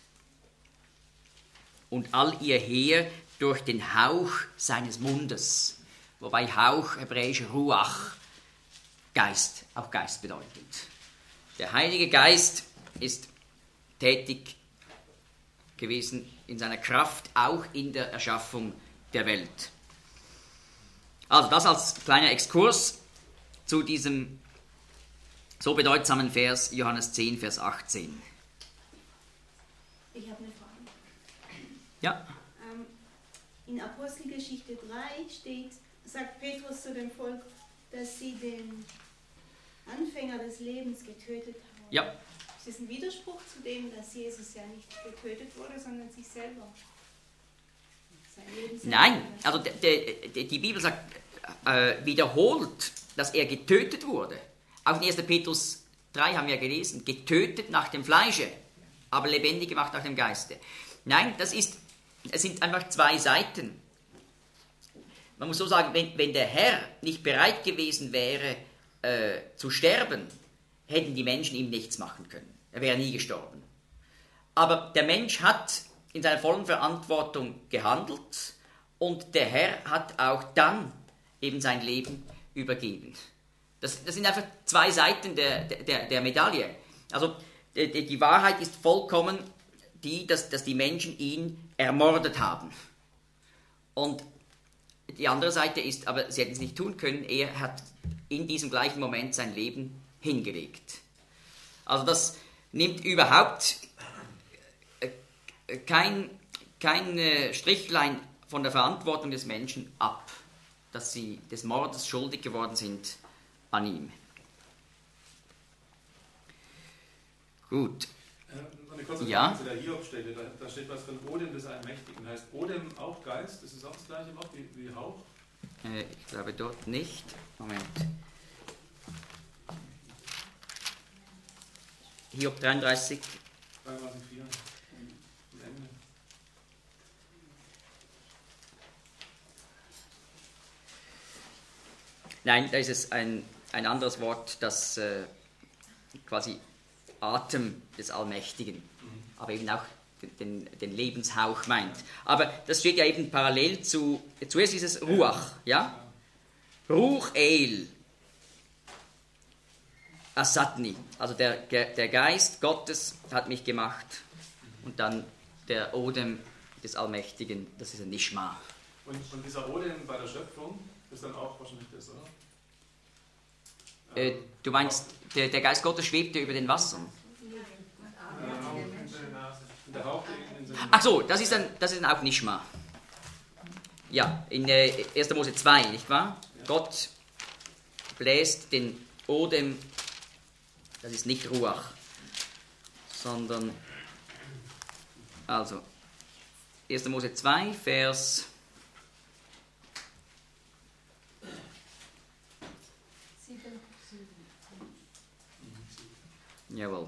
und all ihr Heer durch den Hauch seines Mundes. Wobei Hauch, hebräisch Ruach, Geist, auch Geist bedeutet. Der Heilige Geist ist tätig gewesen in seiner Kraft, auch in der Erschaffung der Welt. Also das als kleiner Exkurs zu diesem so bedeutsamen Vers, Johannes 10, Vers 18. Ich habe eine Frage. Ja. In Apostelgeschichte 3 sagt Petrus zu dem Volk, dass sie den Anfänger des Lebens getötet haben. Ja. Ist das ein Widerspruch zu dem, dass Jesus ja nicht getötet wurde, sondern sich selber? Sein Leben selber. Nein, also die Bibel sagt, wiederholt, dass er getötet wurde. Auch in 1. Petrus 3 haben wir gelesen, getötet nach dem Fleische, aber lebendig gemacht nach dem Geiste. Nein, es sind einfach zwei Seiten. Man muss so sagen, wenn der Herr nicht bereit gewesen wäre, zu sterben, hätten die Menschen ihm nichts machen können. Er wäre nie gestorben. Aber der Mensch hat in seiner vollen Verantwortung gehandelt und der Herr hat auch dann eben sein Leben übergeben. Das sind einfach zwei Seiten der Medaille. Also die Wahrheit ist vollkommen die, dass die Menschen ihn ermordet haben. Und die andere Seite ist, aber sie hätten es nicht tun können, er hat in diesem gleichen Moment sein Leben hingelegt. Also das nimmt überhaupt kein Strichlein von der Verantwortung des Menschen ab, dass sie des Mordes schuldig geworden sind an ihm. Gut. Eine kurze Frage Ja? zu der Hiob-Stelle. Da steht was von Odem des Allmächtigen. Heißt Odem auch Geist? Das ist auch das gleiche Wort wie Hauch? Ich glaube dort nicht. Moment. Hiob 33. 3,4. Am Ende. Nein, da ist es ein anderes Wort, das quasi Atem des Allmächtigen, aber eben auch den Lebenshauch meint. Aber das steht ja eben parallel zu, zuerst ist es Ruach, ja? Ruch El Asatni, also der Geist Gottes hat mich gemacht und dann der Odem des Allmächtigen, das ist ein Nishma. Und dieser Odem bei der Schöpfung ist dann auch wahrscheinlich das, oder? Du meinst, der Geist Gottes schwebte über den Wassern? Der Hauch in Ach so, das ist dann auch Nishma. Ja, in 1. Mose 2, nicht wahr? Ja. Gott bläst den Odem, das ist nicht Ruach, sondern, also, 1. Mose 2, Vers 7. Jawohl.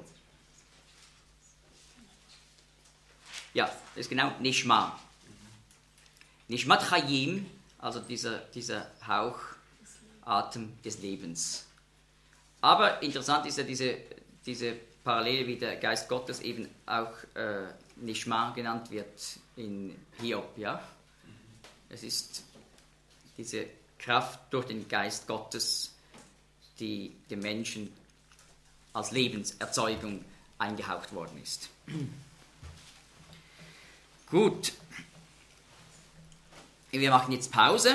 Ja, das ist genau Nishma. Nishmat Chayim, also dieser Hauch, Atem des Lebens. Aber interessant ist ja diese Parallele, wie der Geist Gottes eben auch Nishma genannt wird in Hiob. Ja? Es ist diese Kraft durch den Geist Gottes, die dem Menschen als Lebenserzeugung eingehaucht worden ist. Gut. Wir machen jetzt Pause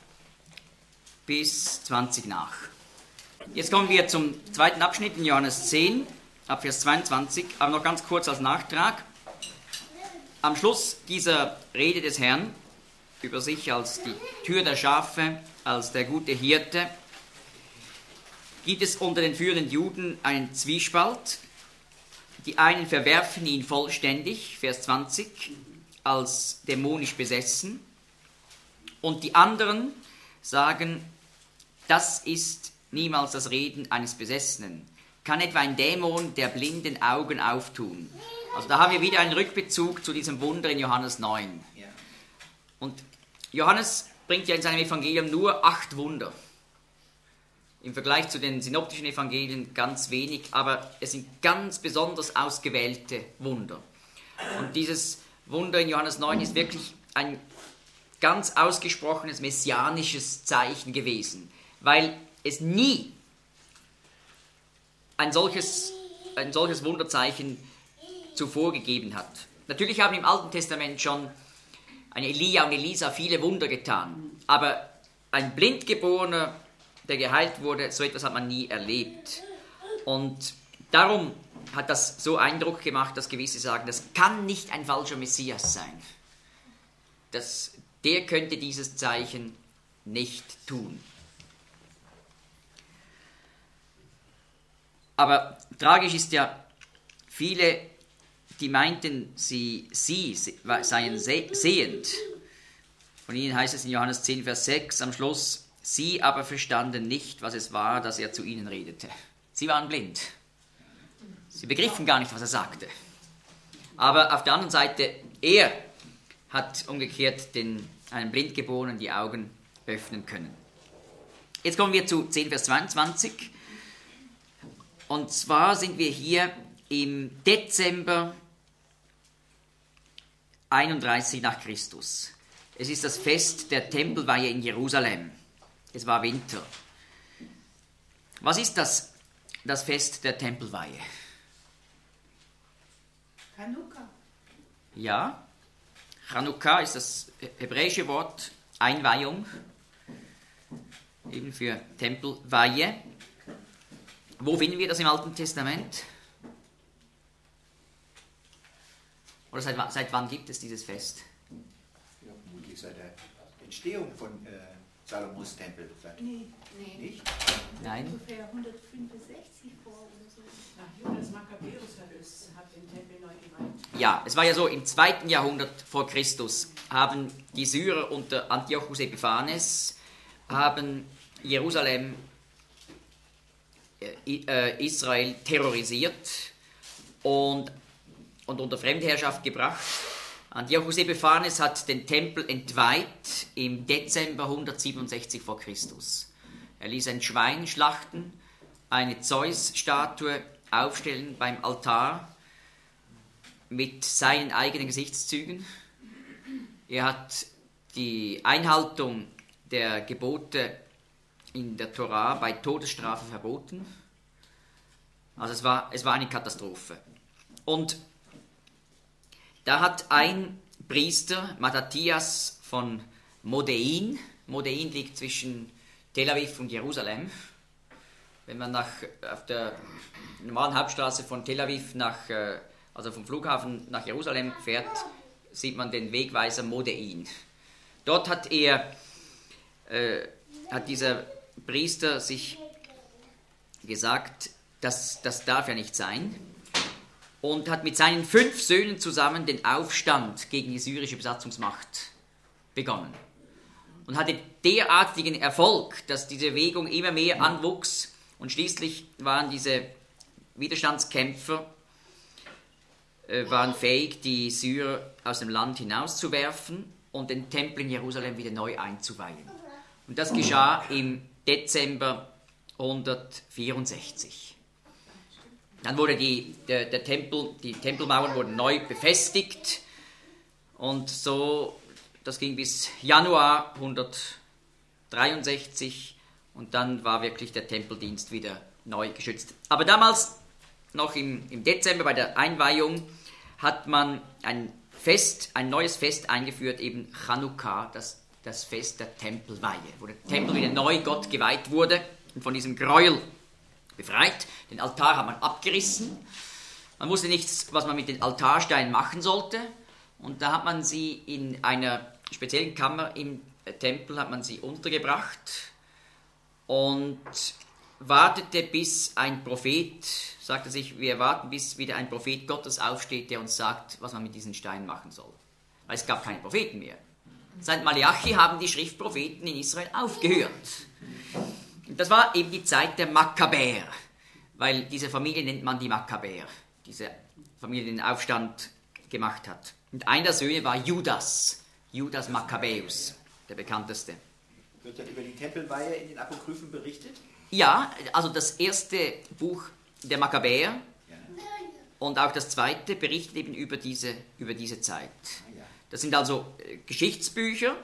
bis 20 nach. Jetzt kommen wir zum zweiten Abschnitt in Johannes 10, ab Vers 22, aber noch ganz kurz als Nachtrag. Am Schluss dieser Rede des Herrn über sich als die Tür der Schafe, als der gute Hirte, gibt es unter den führenden Juden einen Zwiespalt. Die einen verwerfen ihn vollständig, Vers 20, als dämonisch besessen. Und die anderen sagen, das ist niemals das Reden eines Besessenen. Kann etwa ein Dämon der blinden Augen auftun? Also da haben wir wieder einen Rückbezug zu diesem Wunder in Johannes 9. Ja. Und Johannes bringt ja in seinem Evangelium nur 8 Wunder. Im Vergleich zu den synoptischen Evangelien ganz wenig, aber es sind ganz besonders ausgewählte Wunder. Und dieses Wunder in Johannes 9 ist wirklich ein ganz ausgesprochenes messianisches Zeichen gewesen, weil es nie ein solches Wunderzeichen zuvor gegeben hat. Natürlich haben im Alten Testament schon ein Elia und Elisa viele Wunder getan, aber ein Blindgeborener, der geheilt wurde, so etwas hat man nie erlebt. Und darum hat das so Eindruck gemacht, dass gewisse sagen, das kann nicht ein falscher Messias sein. Der könnte dieses Zeichen nicht tun. Aber tragisch ist ja, viele, die meinten, sie seien sehend. Von ihnen heißt es in Johannes 10, Vers 6 am Schluss, sie aber verstanden nicht, was es war, dass er zu ihnen redete. Sie waren blind. Sie begriffen gar nicht, was er sagte. Aber auf der anderen Seite, er hat umgekehrt einem Blindgeborenen die Augen öffnen können. Jetzt kommen wir zu 10, Vers 22. Und zwar sind wir hier im Dezember 31 nach Christus. Es ist das Fest der Tempelweihe in Jerusalem. Es war Winter. Was ist das Fest der Tempelweihe? Chanukka. Ja, Chanukka ist das hebräische Wort Einweihung, eben für Tempelweihe. Wo finden wir das im Alten Testament? Oder seit wann gibt es dieses Fest? Ja, vermutlich seit der Entstehung von Salomos Tempel. Nee. Nicht? Nein. Ungefähr 165 vor oder so. Judas Makkabäus hat den Tempel neu geweiht. Ja, es war ja so, im 2. Jahrhundert vor Christus haben die Syrer unter Antiochus Epiphanes haben Jerusalem, Israel terrorisiert und unter Fremdherrschaft gebracht. Antiochus Epiphanes hat den Tempel entweiht im Dezember 167 vor Christus. Er ließ ein Schwein schlachten, eine Zeus-Statue aufstellen beim Altar mit seinen eigenen Gesichtszügen. Er hat die Einhaltung der Gebote in der Tora bei Todesstrafe verboten. Also es war eine Katastrophe. Und da hat ein Priester, Mattathias von Modein liegt zwischen Tel Aviv und Jerusalem. Wenn man auf der normalen Hauptstraße von Tel Aviv also vom Flughafen nach Jerusalem fährt, sieht man den Wegweiser Modein. Dort hat dieser Priester sich gesagt, das darf ja nicht sein, und hat mit seinen 5 Söhnen zusammen den Aufstand gegen die syrische Besatzungsmacht begonnen. Und hatte derartigen Erfolg, dass diese Bewegung immer mehr anwuchs, und schließlich waren diese Widerstandskämpfer fähig, die Syrer aus dem Land hinauszuwerfen und den Tempel in Jerusalem wieder neu einzuweihen. Und das geschah im Dezember 164. Dann wurde die Tempelmauern wurden neu befestigt, und so, das ging bis Januar 163, und dann war wirklich der Tempeldienst wieder neu geschützt. Aber damals, noch im Dezember bei der Einweihung, hat man ein ein neues Fest eingeführt, eben Chanukka, das Fest der Tempelweihe, wo der Tempel wieder neu Gott geweiht wurde und von diesem Gräuel befreit. Den Altar hat man abgerissen. Man wusste nichts, was man mit den Altarsteinen machen sollte. Und da hat man sie in einer speziellen Kammer im Tempel hat man sie untergebracht und wartete, bis ein Prophet, sagte sich, wir warten, bis wieder ein Prophet Gottes aufsteht, der uns sagt, was man mit diesen Steinen machen soll. Weil es gab keine Propheten mehr. Seit Malachi haben die Schriftpropheten in Israel aufgehört. Und das war eben die Zeit der Makkabäer, weil diese Familie nennt man die Makkabäer, diese Familie, die den Aufstand gemacht hat. Und einer der Söhne war Judas Makkabäus, der bekannteste. Wird dann über die Tempelweihe in den Apokryphen berichtet? Ja, also das erste Buch der Makkabäer und auch das zweite berichtet eben über diese Zeit. Das sind also Geschichtsbücher,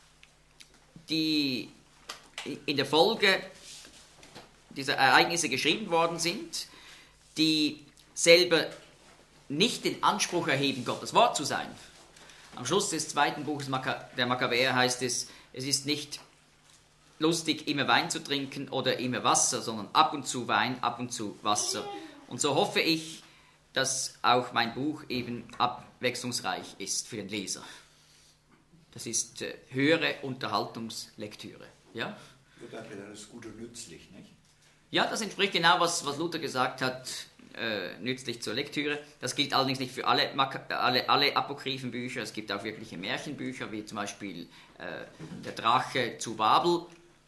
die in der Folge dieser Ereignisse geschrieben worden sind, die selber nicht den Anspruch erheben, Gottes Wort zu sein. Am Schluss des zweiten Buches der Makkabäer heißt es, es ist nicht lustig, immer Wein zu trinken oder immer Wasser, sondern ab und zu Wein, ab und zu Wasser. Und so hoffe ich, dass auch mein Buch eben abwechslungsreich ist für den Leser. Das ist höhere Unterhaltungslektüre. Ja? Das ist gut und nützlich, nicht? Ja, das entspricht genau, was Luther gesagt hat, nützlich zur Lektüre. Das gilt allerdings nicht für alle apokryphen Bücher. Es gibt auch wirkliche Märchenbücher, wie zum Beispiel Der Drache zu Babel.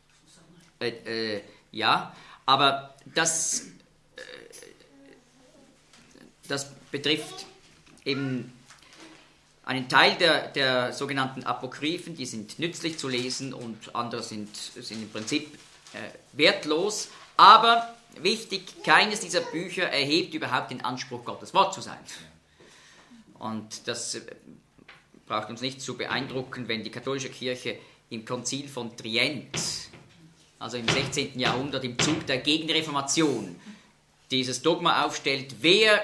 Ja, aber das betrifft eben einen Teil der sogenannten Apokryphen, die sind nützlich zu lesen und andere sind im Prinzip wertlos. Aber wichtig, keines dieser Bücher erhebt überhaupt den Anspruch, Gottes Wort zu sein. Und das braucht uns nicht zu beeindrucken, wenn die katholische Kirche im Konzil von Trient, also im 16. Jahrhundert, im Zug der Gegenreformation, dieses Dogma aufstellt, wer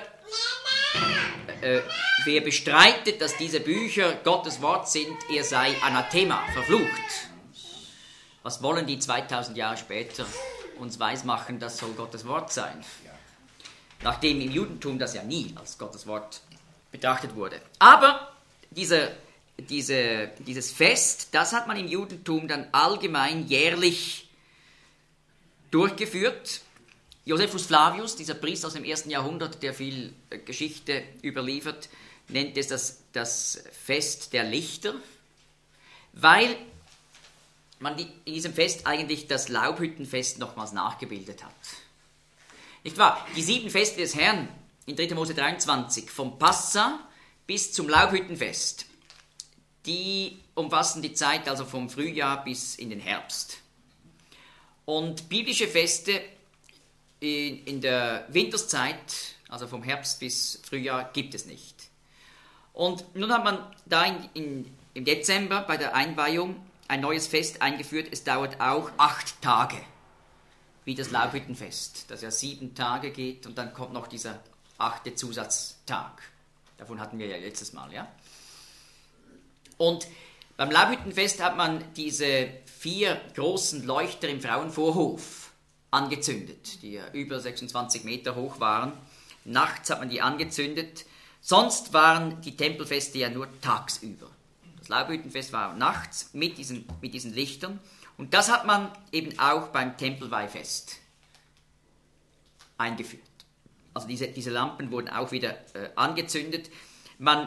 bestreitet, dass diese Bücher Gottes Wort sind, er sei Anathema, verflucht. Was wollen die 2000 Jahre später uns weismachen, das soll Gottes Wort sein? Nachdem im Judentum das ja nie als Gottes Wort betrachtet wurde. Aber dieses Fest, das hat man im Judentum dann allgemein jährlich durchgeführt. Josephus Flavius, dieser Priester aus dem 1. Jahrhundert, der viel Geschichte überliefert, nennt es das Fest der Lichter, weil man in diesem Fest eigentlich das Laubhüttenfest nochmals nachgebildet hat. Nicht wahr? Die 7 Feste des Herrn in 3. Mose 23, vom Passa bis zum Laubhüttenfest, die umfassen die Zeit also vom Frühjahr bis in den Herbst. Und biblische Feste in der Winterszeit, also vom Herbst bis Frühjahr, gibt es nicht. Und nun hat man da im Dezember bei der Einweihung ein neues Fest eingeführt. Es dauert auch 8 Tage, wie das Laubhüttenfest, das ja 7 Tage geht und dann kommt noch dieser 8. Zusatztag. Davon hatten wir ja letztes Mal, ja. Und beim Laubhüttenfest hat man diese 4 großen Leuchter im Frauenvorhof angezündet, die ja über 26 Meter hoch waren. Nachts hat man die angezündet. Sonst waren die Tempelfeste ja nur tagsüber. Das Laubhüttenfest war nachts mit diesen Lichtern. Und das hat man eben auch beim Tempelweihfest eingeführt. Also diese Lampen wurden auch wieder angezündet. Man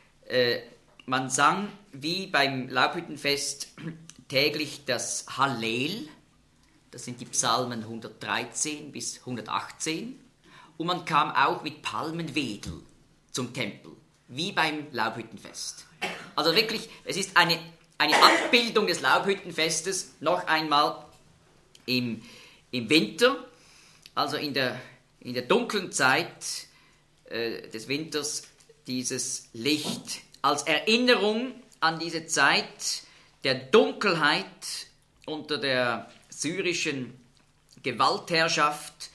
sang wie beim Laubhüttenfest täglich das Hallel. Das sind die Psalmen 113 bis 118. Und man kam auch mit Palmenwedel zum Tempel, wie beim Laubhüttenfest. Also wirklich, es ist eine Abbildung des Laubhüttenfestes, noch einmal im Winter, also in der dunklen Zeit des Winters, dieses Licht als Erinnerung an diese Zeit der Dunkelheit unter der syrischen Gewaltherrschaft,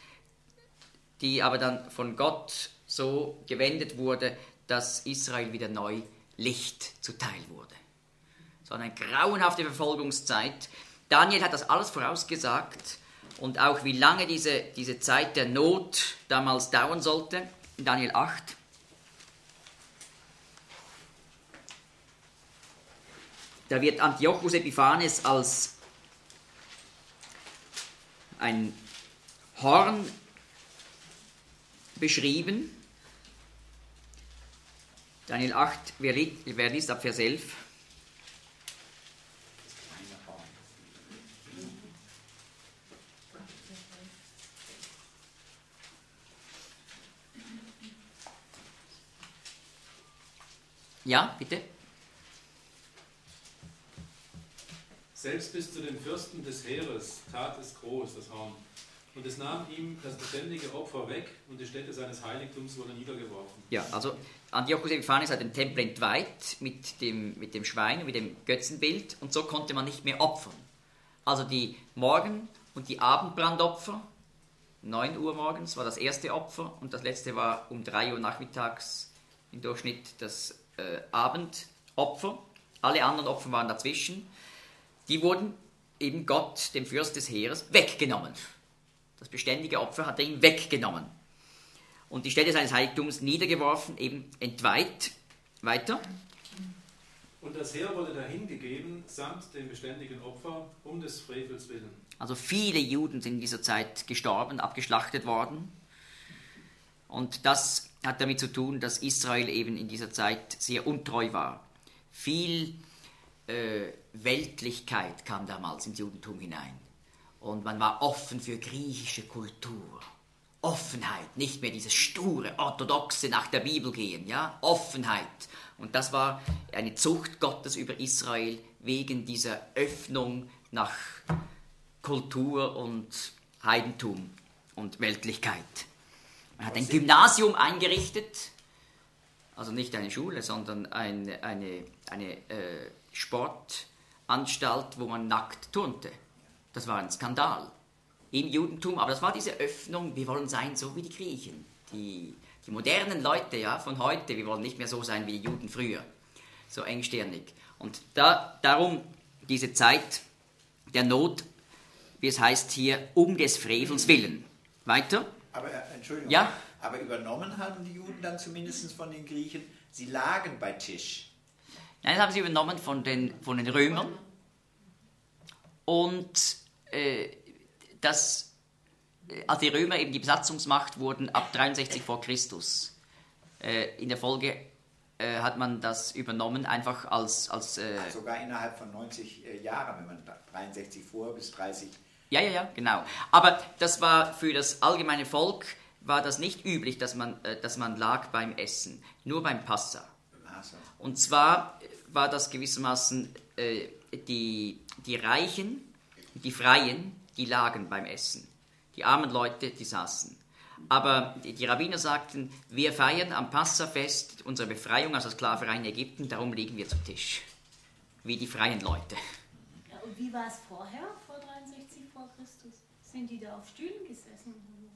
die aber dann von Gott so gewendet wurde, dass Israel wieder neu Licht zuteil wurde. Es war eine grauenhafte Verfolgungszeit. Daniel hat das alles vorausgesagt und auch wie lange diese Zeit der Not damals dauern sollte. In Daniel 8. Da wird Antiochus Epiphanes als ein Horn beschrieben. Daniel 8, wer liest ab Vers 11? Ja, bitte. Selbst bis zu den Fürsten des Heeres tat es groß, das Horn. Und es nahm ihm das beständige Opfer weg und die Stätte seines Heiligtums wurde niedergeworfen. Ja, also Antiochus Epiphanes hat den Tempel entweiht mit dem Schwein, mit dem Götzenbild und so konnte man nicht mehr opfern. Also die Morgen- und die Abendbrandopfer, 9 Uhr morgens war das erste Opfer und das letzte war um 3 Uhr nachmittags im Durchschnitt das Abendopfer. Alle anderen Opfer waren dazwischen. Die wurden eben Gott, dem Fürst des Heeres, weggenommen. Das beständige Opfer hat er ihm weggenommen. Und die Stätte seines Heiligtums niedergeworfen, eben entweiht. Weiter. Und das Heer wurde dahingegeben, samt dem beständigen Opfer, um des Frevels willen. Also viele Juden sind in dieser Zeit gestorben, abgeschlachtet worden. Und das hat damit zu tun, dass Israel eben in dieser Zeit sehr untreu war. Viel Weltlichkeit kam damals ins Judentum hinein. Und man war offen für griechische Kultur. Offenheit, nicht mehr dieses sture, orthodoxe nach der Bibel gehen, ja? Offenheit. Und das war eine Zucht Gottes über Israel wegen dieser Öffnung nach Kultur und Heidentum und Weltlichkeit. Man hat ein Gymnasium eingerichtet, also nicht eine Schule, sondern eine Sportanstalt, wo man nackt turnte. Das war ein Skandal im Judentum, aber das war diese Öffnung, wir wollen sein so wie die Griechen, die modernen Leute, ja, von heute, wir wollen nicht mehr so sein wie die Juden früher, so engstirnig. Und darum diese Zeit der Not, wie es heißt hier, um des Frevels willen. Weiter? Aber, Entschuldigung, ja? Aber übernommen haben die Juden dann zumindest von den Griechen, sie lagen bei Tisch. Nein, das haben sie übernommen von den Römern. Und als die Römer eben die Besatzungsmacht wurden ab 63 vor Christus, in der Folge hat man das übernommen, einfach als sogar innerhalb von 90 Jahren, wenn man 63 vor bis 30. Ja, genau. Aber das war für das allgemeine Volk, war das nicht üblich, dass man lag beim Essen, nur beim Passa. Und zwar war das gewissermaßen die Reichen, die Freien, die lagen beim Essen. Die armen Leute, die saßen. Aber die Rabbiner sagten, wir feiern am Passafest unsere Befreiung aus der Sklaverei in Ägypten, darum liegen wir zu Tisch. Wie die freien Leute. Ja, und wie war es vorher, vor 63 vor Christus? Sind die da auf Stühlen gesessen?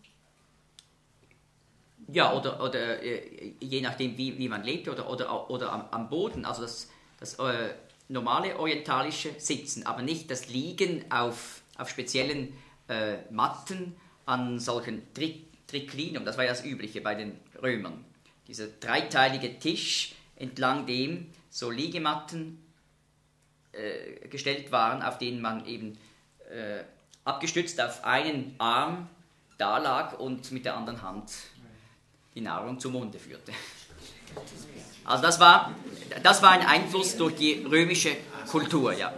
Ja, oder je nachdem, wie man lebte, oder am Boden. Also das normale orientalische Sitzen, aber nicht das Liegen auf speziellen Matten an solchen Triclinum. Das war ja das Übliche bei den Römern. Dieser dreiteilige Tisch, entlang dem so Liegematten gestellt waren, auf denen man eben abgestützt auf einen Arm da lag und mit der anderen Hand die Nahrung zum Munde führte. Also das war ein Einfluss durch die römische Kultur, ja.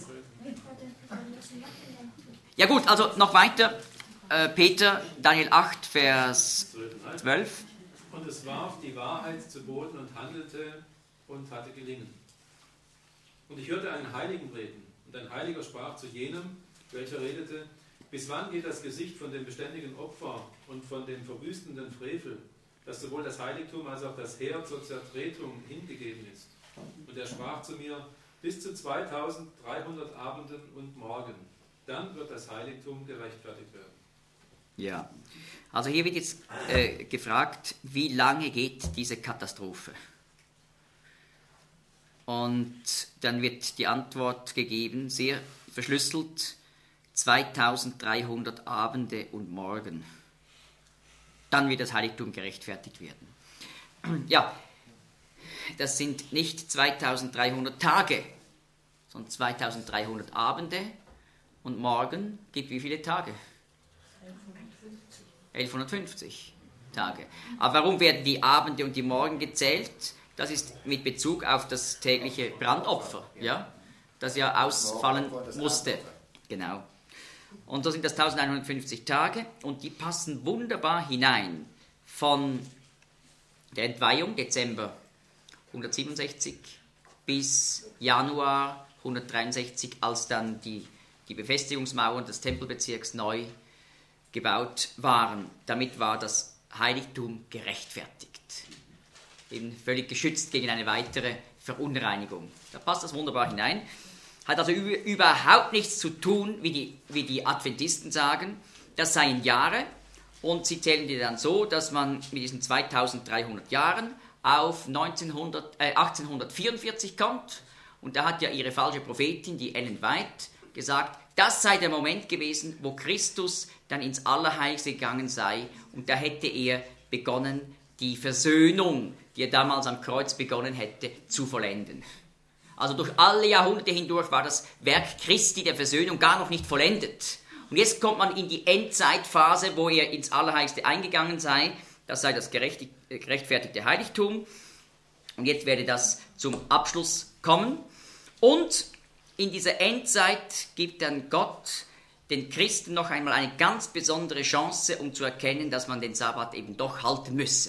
Ja gut, also noch weiter, Peter, Daniel 8, Vers 12. Und es warf die Wahrheit zu Boden und handelte und hatte gelingen. Und ich hörte einen Heiligen reden, und ein Heiliger sprach zu jenem, welcher redete, bis wann geht das Gesicht von dem beständigen Opfer und von dem verwüstenden Frevel, dass sowohl das Heiligtum als auch das Heer zur Zertretung hingegeben ist. Und er sprach zu mir, bis zu 2300 Abenden und Morgen, dann wird das Heiligtum gerechtfertigt werden. Ja, also hier wird jetzt gefragt, wie lange geht diese Katastrophe? Und dann wird die Antwort gegeben, sehr verschlüsselt, 2300 Abende und Morgen. Dann wird das Heiligtum gerechtfertigt werden. Ja, das sind nicht 2300 Tage, sondern 2300 Abende und Morgen gibt wie viele Tage? 1150 Tage. Aber warum werden die Abende und die Morgen gezählt? Das ist mit Bezug auf das tägliche Brandopfer, ja, das ja ausfallen musste. Genau. Und so sind das 1150 Tage und die passen wunderbar hinein von der Entweihung, Dezember 167, bis Januar 163, als dann die Befestigungsmauern des Tempelbezirks neu gebaut waren. Damit war das Heiligtum gerechtfertigt. Eben völlig geschützt gegen eine weitere Verunreinigung. Da passt das wunderbar hinein. Hat also überhaupt nichts zu tun, wie die Adventisten sagen. Das seien Jahre und sie zählen die dann so, dass man mit diesen 2300 Jahren auf 1844 kommt. Und da hat ja ihre falsche Prophetin, die Ellen White, gesagt, das sei der Moment gewesen, wo Christus dann ins Allerheiligste gegangen sei. Und da hätte er begonnen, die Versöhnung, die er damals am Kreuz begonnen hätte, zu vollenden. Also durch alle Jahrhunderte hindurch war das Werk Christi der Versöhnung gar noch nicht vollendet. Und jetzt kommt man in die Endzeitphase, wo er ins Allerheiligste eingegangen sei. Das sei das gerechtfertigte Heiligtum. Und jetzt werde das zum Abschluss kommen. Und in dieser Endzeit gibt dann Gott den Christen noch einmal eine ganz besondere Chance, um zu erkennen, dass man den Sabbat eben doch halten müsse.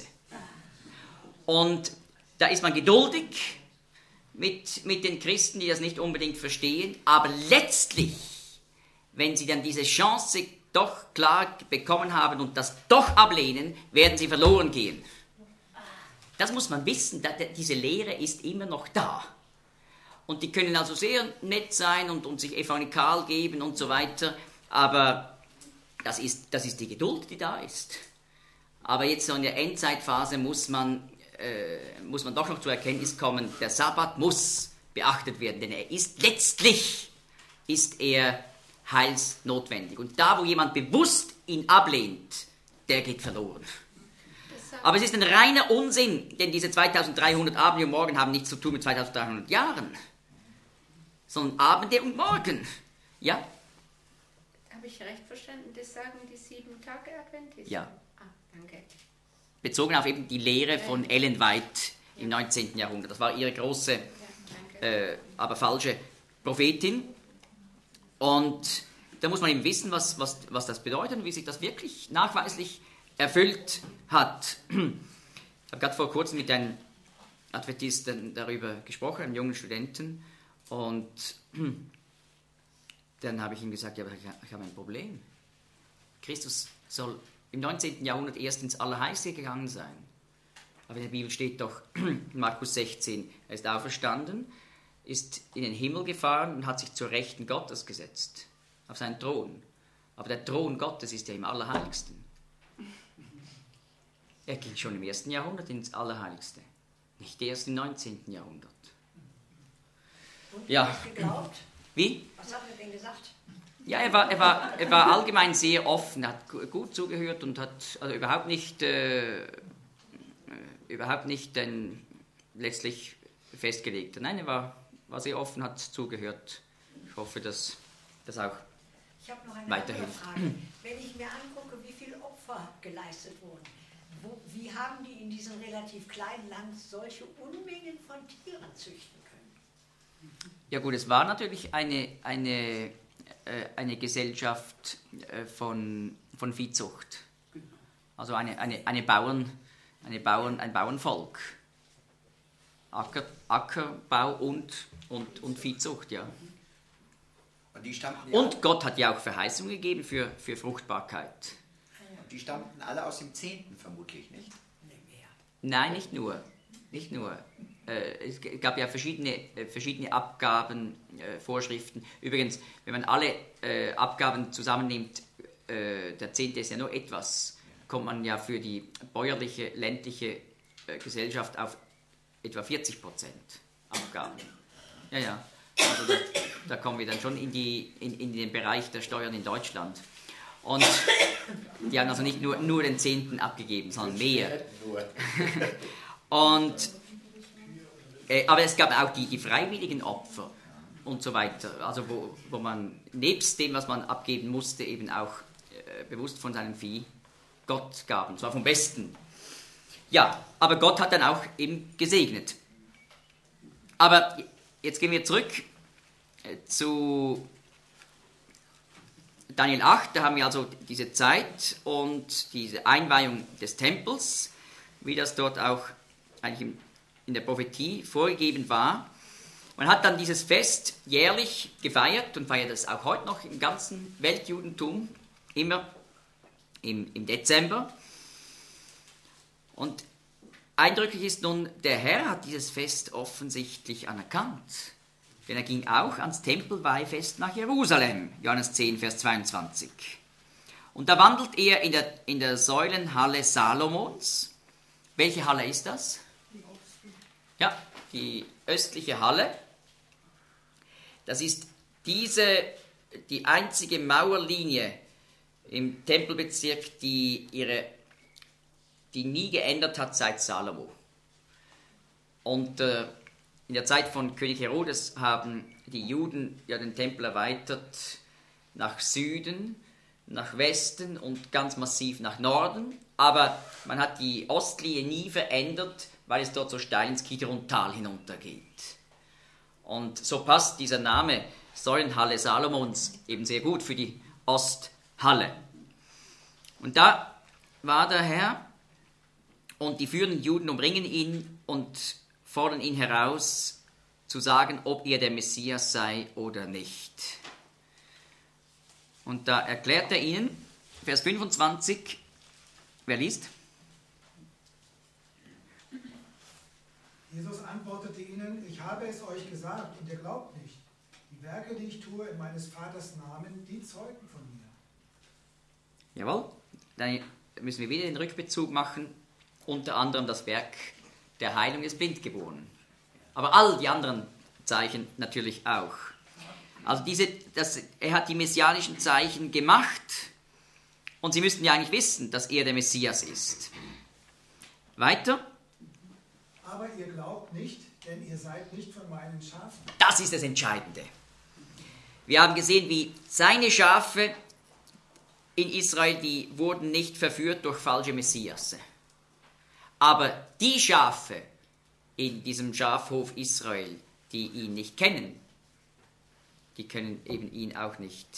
Und da ist man geduldig mit den Christen, die das nicht unbedingt verstehen, aber letztlich, wenn sie dann diese Chance doch klar bekommen haben und das doch ablehnen, werden sie verloren gehen. Das muss man wissen, diese Lehre ist immer noch da. Und die können also sehr nett sein und sich evangelikal geben und so weiter, aber das ist die Geduld, die da ist. Aber jetzt so in der Endzeitphase muss man doch noch zur Erkenntnis kommen, der Sabbat muss beachtet werden, denn letztlich ist er heilsnotwendig. Und da, wo jemand bewusst ihn ablehnt, der geht verloren. Aber es ist ein reiner Unsinn, denn diese 2300 Abende und Morgen haben nichts zu tun mit 2300 Jahren, sondern Abende und Morgen. Ja? Habe ich recht verstanden? Das sagen die 7-Tage-Adventisten? Ja. Ah, danke. Bezogen auf eben die Lehre von Ellen White im 19. Jahrhundert. Das war ihre große, aber falsche Prophetin. Und da muss man eben wissen, was das bedeutet und wie sich das wirklich nachweislich erfüllt hat. Ich habe gerade vor kurzem mit einem Adventisten darüber gesprochen, einem jungen Studenten, und dann habe ich ihm gesagt, ja, aber ich habe ein Problem. Christus soll im 19. Jahrhundert erst ins Allerheiligste gegangen sein. Aber in der Bibel steht doch, in Markus 16, er ist auferstanden, ist in den Himmel gefahren und hat sich zur Rechten Gottes gesetzt, auf seinen Thron. Aber der Thron Gottes ist ja im Allerheiligsten. Er ging schon im 1. Jahrhundert ins Allerheiligste, nicht erst im 19. Jahrhundert. Und ja. hast du geglaubt? Wie? Was hat er denn gesagt? Ja, er war allgemein sehr offen, hat gut zugehört und hat also überhaupt nicht letztlich festgelegt. Nein, er war sehr offen, hat zugehört. Ich hoffe, dass das auch ich habe noch eine weiterhin. andere Frage. Wenn ich mir angucke, wie viele Opfer geleistet wurden, wie haben die in diesem relativ kleinen Land solche Unmengen von Tieren züchten können? Ja gut, es war natürlich eine Gesellschaft von Viehzucht. Also ein Bauernvolk. Ackerbau und Viehzucht, ja. Und Gott hat ja auch Verheißungen gegeben für Fruchtbarkeit. Und die stammten alle aus dem 10. vermutlich, nicht? Nein, nicht nur. Es gab ja verschiedene Abgaben, Vorschriften. Übrigens, wenn man alle Abgaben zusammennimmt, der 10. ist ja nur etwas, kommt man ja für die bäuerliche, ländliche Gesellschaft auf etwa 40%. abgaben. Ja. Also da kommen wir dann schon in den Bereich der Steuern in Deutschland. Und die haben also nicht nur den 10. abgegeben, sondern mehr. Aber es gab auch die freiwilligen Opfer und so weiter, also wo man nebst dem, was man abgeben musste, eben auch bewusst von seinem Vieh Gott gab, und zwar vom Besten. Ja, aber Gott hat dann auch eben gesegnet. Aber jetzt gehen wir zurück zu Daniel 8, da haben wir also diese Zeit und diese Einweihung des Tempels, wie das dort auch eigentlich in der Prophetie vorgegeben war. Man hat dann dieses Fest jährlich gefeiert und feiert es auch heute noch im ganzen Weltjudentum, immer im Dezember. Und eindrücklich ist nun, der Herr hat dieses Fest offensichtlich anerkannt. Denn er ging auch ans Tempelweihfest nach Jerusalem, Johannes 10, Vers 22. Und da wandelt er in der Säulenhalle Salomons. Welche Halle ist das? Ja, die östliche Halle. Das ist die einzige Mauerlinie im Tempelbezirk, die nie geändert hat seit Salomo. Und in der Zeit von König Herodes haben die Juden ja den Tempel erweitert nach Süden, nach Westen und ganz massiv nach Norden. Aber man hat die Ostlinie nie verändert, weil es dort so steil ins Kidron-Tal hinuntergeht. Und so passt dieser Name Säulenhalle Salomons eben sehr gut für die Osthalle. Und da war der Herr und die führenden Juden umringen ihn und fordern ihn heraus, zu sagen, ob er der Messias sei oder nicht. Und da erklärt er ihnen, Vers 25, wer liest? Jesus antwortete ihnen, ich habe es euch gesagt und ihr glaubt nicht. Die Werke, die ich tue in meines Vaters Namen, die zeugen von mir. Jawohl, dann müssen wir wieder den Rückbezug machen, unter anderem das Werk der Heilung des Blindgeborenen. Aber all die anderen Zeichen natürlich auch. Also er hat die messianischen Zeichen gemacht und sie müssten ja eigentlich wissen, dass er der Messias ist. Weiter. Aber ihr glaubt nicht, denn ihr seid nicht von meinen Schafen. Das ist das Entscheidende. Wir haben gesehen, wie seine Schafe in Israel, die wurden nicht verführt durch falsche Messiasse. Aber die Schafe in diesem Schafhof Israel, die ihn nicht kennen, die können eben ihn auch nicht,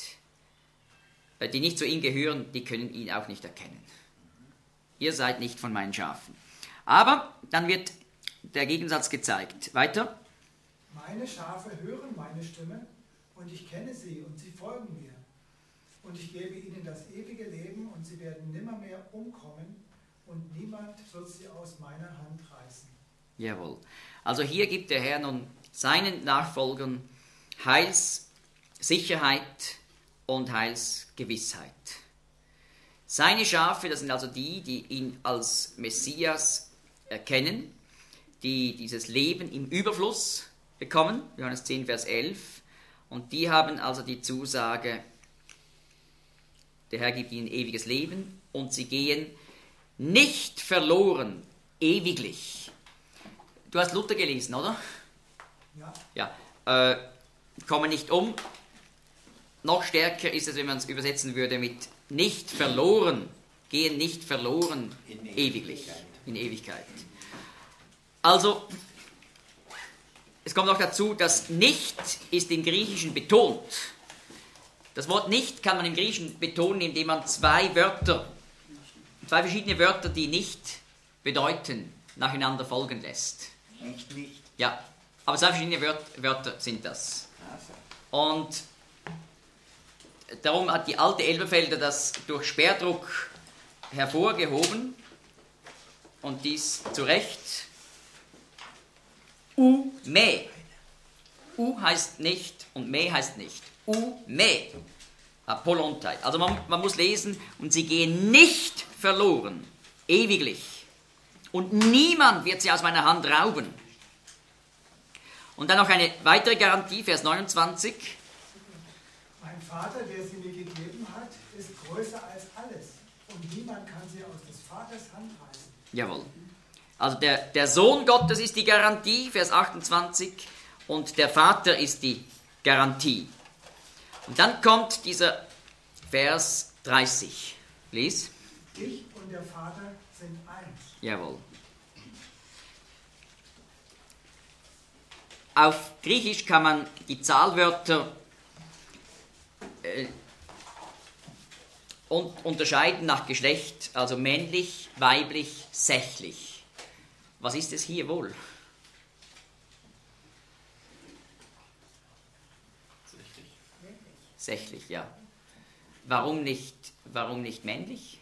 die nicht zu ihm gehören, die können ihn auch nicht erkennen. Ihr seid nicht von meinen Schafen. Aber dann wird der Gegensatz gezeigt. Weiter. Meine Schafe hören meine Stimme und ich kenne sie und sie folgen mir. Und ich gebe ihnen das ewige Leben und sie werden nimmermehr umkommen und niemand wird sie aus meiner Hand reißen. Jawohl. Also hier gibt der Herr nun seinen Nachfolgern Heilssicherheit und Heilsgewissheit. Seine Schafe, das sind also die ihn als Messias erkennen, die dieses Leben im Überfluss bekommen, Johannes 10, Vers 11, und die haben also die Zusage, der Herr gibt ihnen ewiges Leben und sie gehen nicht verloren, ewiglich. Du hast Luther gelesen, oder? Ja. Ja. Kommen nicht um. Noch stärker ist es, wenn man es übersetzen würde mit nicht verloren, gehen nicht verloren, ewiglich, in Ewigkeit. Also, es kommt noch dazu, dass nicht ist im Griechischen betont. Das Wort nicht kann man im Griechischen betonen, indem man zwei verschiedene Wörter, die nicht bedeuten, nacheinander folgen lässt. Echt nicht? Ja, aber zwei verschiedene Wörter sind das. Und darum hat die alte Elberfelder das durch Sperrdruck hervorgehoben und dies zu Recht. Me. Heißt nicht und me heißt nicht. Me. Apollontai. Also man muss lesen, und sie gehen nicht verloren, ewiglich. Und niemand wird sie aus meiner Hand rauben. Und dann noch eine weitere Garantie, Vers 29. Mein Vater, der sie mir gegeben hat, ist größer als alles. Und niemand kann sie aus des Vaters Hand reißen. Jawohl. Also der Sohn Gottes ist die Garantie, Vers 28. Und der Vater ist die Garantie. Und dann kommt dieser Vers 30. Lies. Ich und der Vater sind eins. Jawohl. Auf Griechisch kann man die Zahlwörter unterscheiden nach Geschlecht, also männlich, weiblich, sächlich. Was ist es hier wohl? Sächlich, ja. Warum nicht männlich?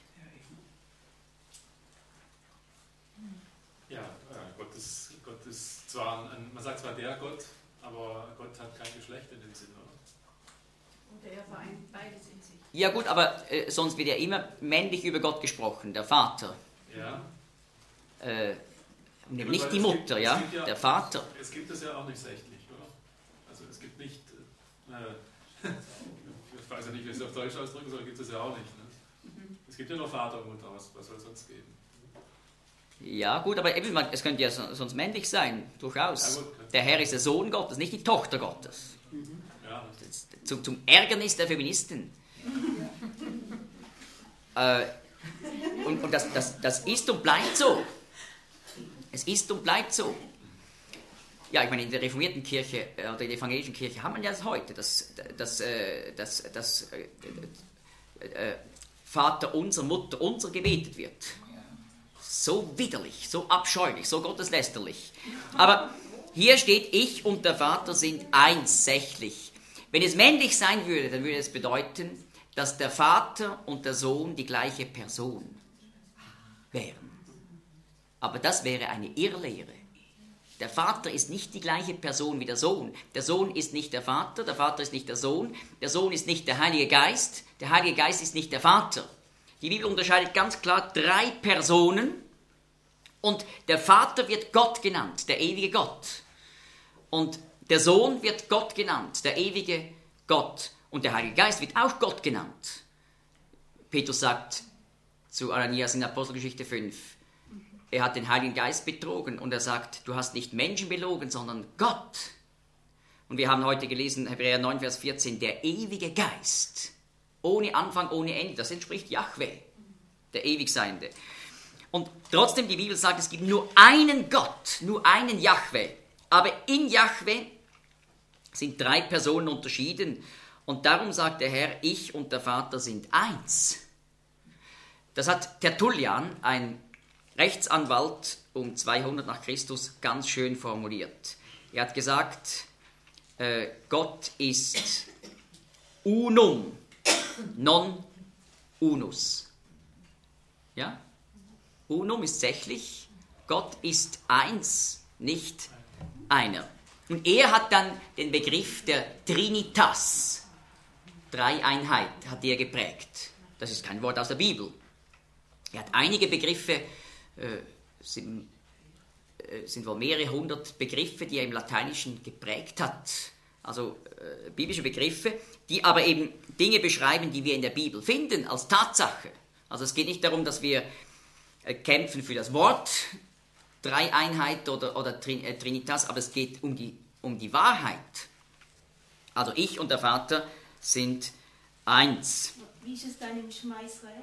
Ja, Gott ist zwar, man sagt zwar der Gott, aber Gott hat kein Geschlecht in dem Sinne, oder? Und er vereint beides in sich. Ja gut, aber sonst wird ja immer männlich über Gott gesprochen, der Vater. Ja. Nicht die Mutter, ja, der Vater. Es gibt das ja auch nicht sächlich, oder? Also es gibt nicht, ich weiß ja nicht, wie ich es auf Deutsch ausdrücken soll, gibt es ja auch nicht. Ne? Es gibt ja nur Vater und Mutter, was soll es sonst geben? Ja gut, aber eben, es könnte ja sonst männlich sein, durchaus. Ja, gut, der Herr ist der Sohn Gottes, nicht die Tochter Gottes. Ja. Zum Ärgernis der Feministen. Und das ist und bleibt so. Es ist und bleibt so. Ja, ich meine, in der reformierten Kirche oder in der evangelischen Kirche haben wir ja das heute, dass Vater unser, Mutter unser gebetet wird. So widerlich, so abscheulich, so gotteslästerlich. Aber hier steht, ich und der Vater sind eins, sächlich. Wenn es männlich sein würde, dann würde es bedeuten, dass der Vater und der Sohn die gleiche Person wären. Aber das wäre eine Irrlehre. Der Vater ist nicht die gleiche Person wie der Sohn. Der Sohn ist nicht der Vater ist nicht der Sohn ist nicht der Heilige Geist ist nicht der Vater. Die Bibel unterscheidet ganz klar 3 Personen und der Vater wird Gott genannt, der ewige Gott. Und der Sohn wird Gott genannt, der ewige Gott. Und der Heilige Geist wird auch Gott genannt. Petrus sagt zu Ananias in Apostelgeschichte 5, er hat den Heiligen Geist betrogen und er sagt, du hast nicht Menschen belogen, sondern Gott. Und wir haben heute gelesen, Hebräer 9, Vers 14, der ewige Geist, ohne Anfang, ohne Ende, das entspricht Jahwe, der Ewigseiende. Und trotzdem, die Bibel sagt, es gibt nur einen Gott, nur einen Jahwe. Aber in Jahwe sind 3 Personen unterschieden. Und darum sagt der Herr, ich und der Vater sind eins. Das hat Tertullian, ein Rechtsanwalt um 200 nach Christus, ganz schön formuliert. Er hat gesagt, Gott ist unum, non unus. Ja? Unum ist sächlich, Gott ist eins, nicht einer. Und er hat dann den Begriff der Trinitas, Dreieinheit, hat er geprägt. Das ist kein Wort aus der Bibel. Er hat einige Begriffe, sind wohl mehrere hundert Begriffe, die er im Lateinischen geprägt hat. Also biblische Begriffe, die aber eben Dinge beschreiben, die wir in der Bibel finden, als Tatsache. Also es geht nicht darum, dass wir kämpfen für das Wort, Dreieinheit oder Trinitas, aber es geht um die Wahrheit. Also ich und der Vater sind eins. Wie ist es dann im Schma Israel?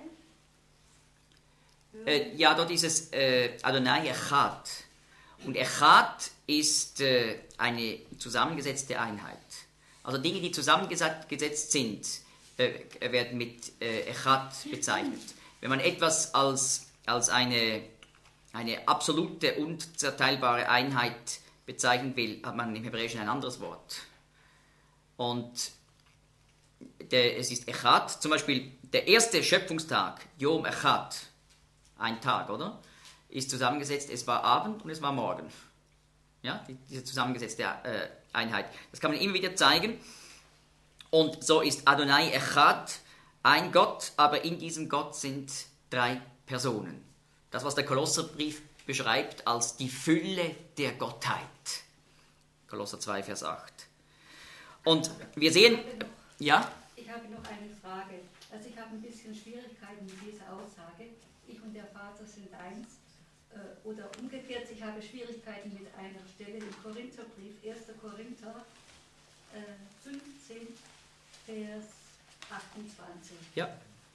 Ja, dort ist es Adonai Echad. Und Echad ist eine zusammengesetzte Einheit. Also Dinge, die zusammengesetzt sind, werden mit Echad bezeichnet. Wenn man etwas als eine absolute, unzerteilbare Einheit bezeichnen will, hat man im Hebräischen ein anderes Wort. Und es ist Echad, zum Beispiel der erste Schöpfungstag, Yom Echad, ein Tag, oder? Ist zusammengesetzt, es war Abend und es war Morgen. Ja, diese zusammengesetzte Einheit. Das kann man immer wieder zeigen. Und so ist Adonai Echad ein Gott, aber in diesem Gott sind 3 Personen. Das, was der Kolosserbrief beschreibt als die Fülle der Gottheit. Kolosser 2, Vers 8. Und wir sehen, ja? Ich habe noch eine Frage. Also ich habe ein bisschen Schwierigkeiten mit dieser Aussage. Ich und der Vater sind eins. Oder umgekehrt, ich habe Schwierigkeiten mit einer Stelle im Korintherbrief, 1. Korinther 15, Vers 28. Ja.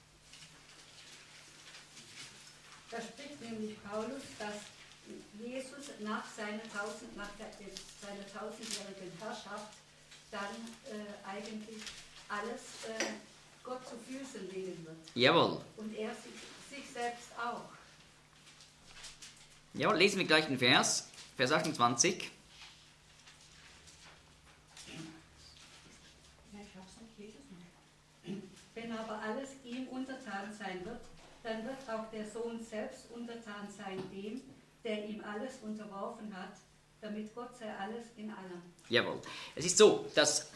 Da spricht nämlich Paulus, dass Jesus nach seiner tausendjährigen Herrschaft dann eigentlich alles Gott zu Füßen legen wird. Jawohl. Und er sich selbst auch. Ja, lesen wir gleich den Vers 28. Wenn aber alles ihm untertan sein wird, dann wird auch der Sohn selbst untertan sein dem, der ihm alles unterworfen hat, damit Gott sei alles in allem. Jawohl. Es ist so, dass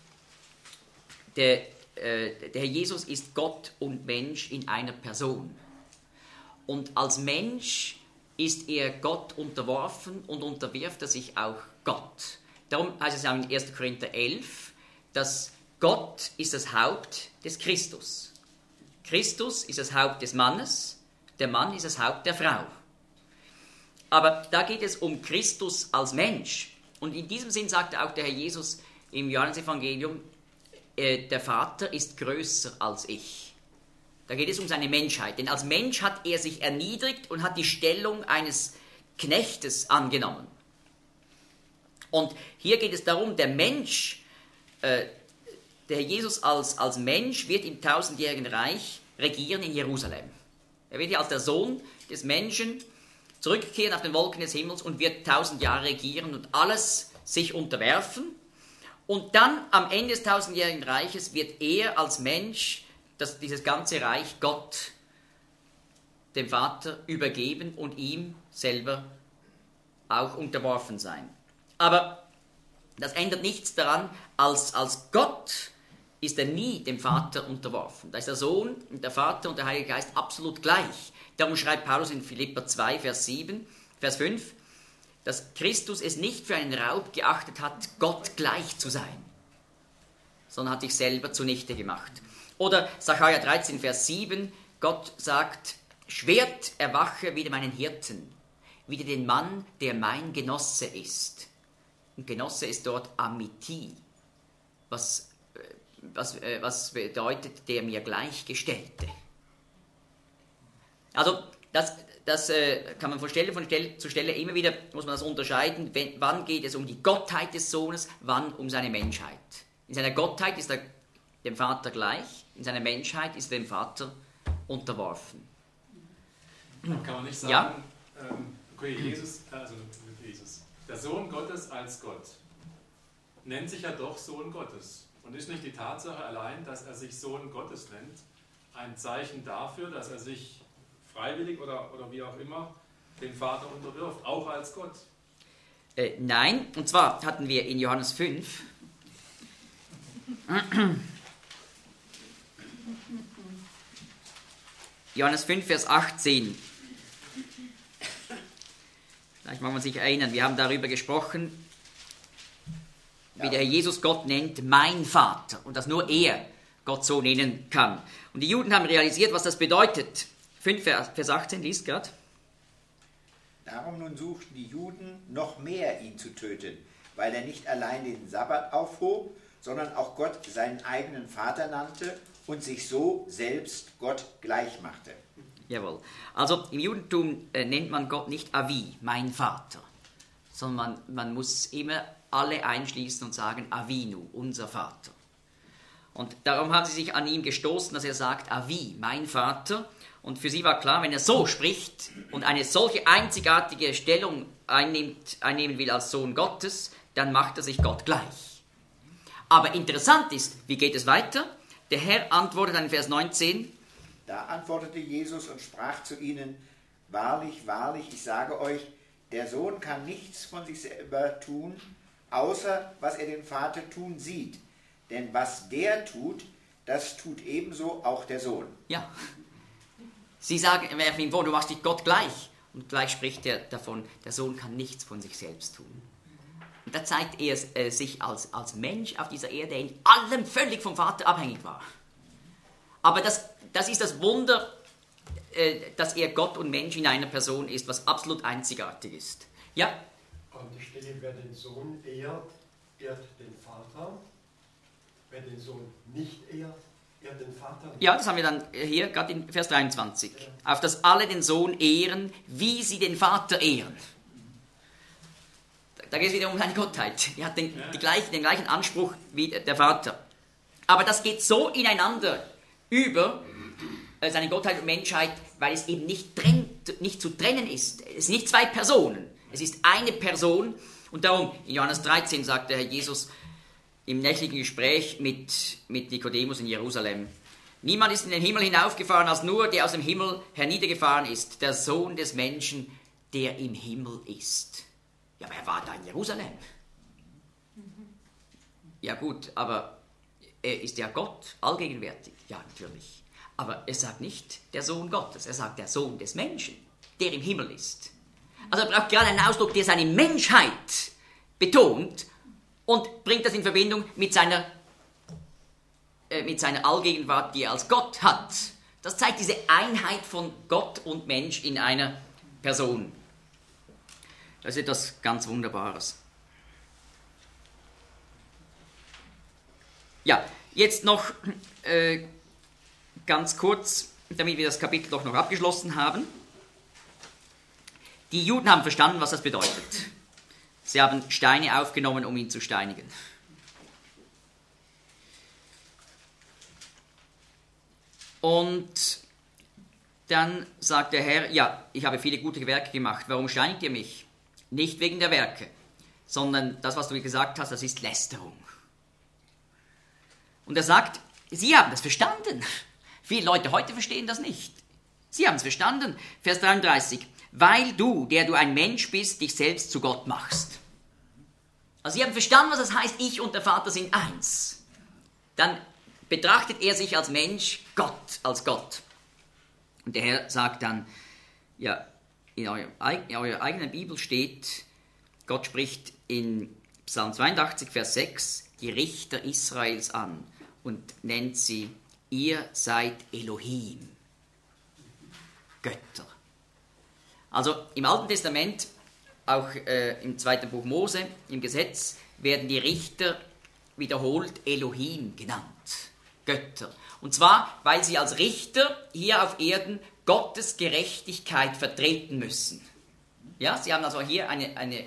der Herr Jesus ist Gott und Mensch in einer Person. Und als Mensch ist er Gott unterworfen und unterwirft er sich auch Gott. Darum heißt es auch in 1. Korinther 11, dass Gott ist das Haupt des Christus. Christus ist das Haupt des Mannes, der Mann ist das Haupt der Frau. Aber da geht es um Christus als Mensch. Und in diesem Sinn sagte auch der Herr Jesus im Johannesevangelium, der Vater ist größer als ich. Da geht es um seine Menschheit. Denn als Mensch hat er sich erniedrigt und hat die Stellung eines Knechtes angenommen. Und hier geht es darum, der Mensch, der Herr Jesus als Mensch wird im tausendjährigen Reich regieren in Jerusalem. Er wird hier als der Sohn des Menschen zurückkehren auf den Wolken des Himmels und wird 1000 Jahre regieren und alles sich unterwerfen. Und dann am Ende des tausendjährigen Reiches wird er als Mensch dieses ganze Reich Gott, dem Vater, übergeben und ihm selber auch unterworfen sein. Aber das ändert nichts daran, als Gott ist er nie dem Vater unterworfen. Da ist der Sohn und der Vater und der Heilige Geist absolut gleich. Darum schreibt Paulus in Philipper 2, Vers 5, dass Christus es nicht für einen Raub geachtet hat, Gott gleich zu sein, sondern hat sich selber zunichte gemacht. Oder Sacharja 13, Vers 7, Gott sagt, Schwert erwache wider meinen Hirten, wider den Mann, der mein Genosse ist. Und Genosse ist dort Amitie, was bedeutet der mir Gleichgestellte. Also das kann man von Stelle zu Stelle immer wieder, muss man das unterscheiden, wann geht es um die Gottheit des Sohnes, wann um seine Menschheit. In seiner Gottheit ist er dem Vater gleich, in seiner Menschheit ist er dem Vater unterworfen. Kann man nicht sagen, ja? Okay, Jesus, der Sohn Gottes als Gott, nennt sich ja doch Sohn Gottes. Und ist nicht die Tatsache allein, dass er sich Sohn Gottes nennt, ein Zeichen dafür, dass er sich freiwillig oder wie auch immer dem Vater unterwirft, auch als Gott? Nein, und zwar hatten wir in Johannes 5 Johannes 5, Vers 18. Vielleicht mag man sich erinnern, wir haben darüber gesprochen, wie der Herr Jesus Gott nennt, mein Vater, und dass nur er Gott so nennen kann. Und die Juden haben realisiert, was das bedeutet. 5, Vers 18, liest gerade. Darum nun suchten die Juden noch mehr, ihn zu töten, weil er nicht allein den Sabbat aufhob, sondern auch Gott seinen eigenen Vater nannte und sich so selbst Gott gleich machte. Jawohl. Also im Judentum nennt man Gott nicht Avi, mein Vater, sondern man muss immer alle einschließen und sagen Avinu, unser Vater. Und darum haben sie sich an ihm gestoßen, dass er sagt Avi, mein Vater. Und für sie war klar, wenn er so spricht und eine solche einzigartige Stellung einnehmen will als Sohn Gottes, dann macht er sich Gott gleich. Aber interessant ist, wie geht es weiter? Der Herr antwortet in Vers 19. Da antwortete Jesus und sprach zu ihnen, wahrlich, wahrlich, ich sage euch, der Sohn kann nichts von sich selber tun, außer was er den Vater tun sieht. Denn was der tut, das tut ebenso auch der Sohn. Ja. Sie sagen, werfen ihm vor, du machst dich Gott gleich. Und gleich spricht er davon, der Sohn kann nichts von sich selbst tun. Und da zeigt er sich als Mensch auf dieser Erde, der in allem völlig vom Vater abhängig war. Aber das ist das Wunder, dass er Gott und Mensch in einer Person ist, was absolut einzigartig ist. Ja? An der Stelle, wer den Sohn ehrt, ehrt den Vater. Wer den Sohn nicht ehrt, ehrt den Vater nicht. Ja, das haben wir dann hier, gerade in Vers 23. Ja. Auf dass alle den Sohn ehren, wie sie den Vater ehren. Da geht es wieder um seine Gottheit. Er hat den gleichen Anspruch wie der Vater. Aber das geht so ineinander über, seine Gottheit und Menschheit, weil es eben nicht zu trennen ist. Es sind nicht zwei Personen. Es ist eine Person. Und darum, in Johannes 13 sagt der Herr Jesus im nächtlichen Gespräch mit Nikodemus in Jerusalem, niemand ist in den Himmel hinaufgefahren, als nur der aus dem Himmel herniedergefahren ist, der Sohn des Menschen, der im Himmel ist. Ja, aber er war da in Jerusalem. Ja gut, aber er ist ja Gott, allgegenwärtig. Ja, natürlich. Aber er sagt nicht der Sohn Gottes, er sagt der Sohn des Menschen, der im Himmel ist. Also er braucht gerade einen Ausdruck, der seine Menschheit betont und bringt das in Verbindung mit seiner Allgegenwart, die er als Gott hat. Das zeigt diese Einheit von Gott und Mensch in einer Person. Das ist etwas ganz Wunderbares. Ja, jetzt noch ganz kurz, damit wir das Kapitel doch noch abgeschlossen haben. Die Juden haben verstanden, was das bedeutet. Sie haben Steine aufgenommen, um ihn zu steinigen. Und dann sagt der Herr, ja, ich habe viele gute Werke gemacht, warum steinigt ihr mich? Nicht wegen der Werke, sondern das, was du gesagt hast, das ist Lästerung. Und er sagt, sie haben das verstanden. Viele Leute heute verstehen das nicht. Sie haben es verstanden. Vers 33. Weil du, der du ein Mensch bist, dich selbst zu Gott machst. Also sie haben verstanden, was das heißt, ich und der Vater sind eins. Dann betrachtet er sich als Mensch, Gott als Gott. Und der Herr sagt dann, ja, in eurer eigenen Bibel steht, Gott spricht in Psalm 82, Vers 6, die Richter Israels an und nennt sie, ihr seid Elohim, Götter. Also im Alten Testament, auch im 2. Buch Mose, im Gesetz, werden die Richter wiederholt Elohim genannt, Götter. Und zwar, weil sie als Richter hier auf Erden Gottes Gerechtigkeit vertreten müssen. Ja, sie haben also hier eine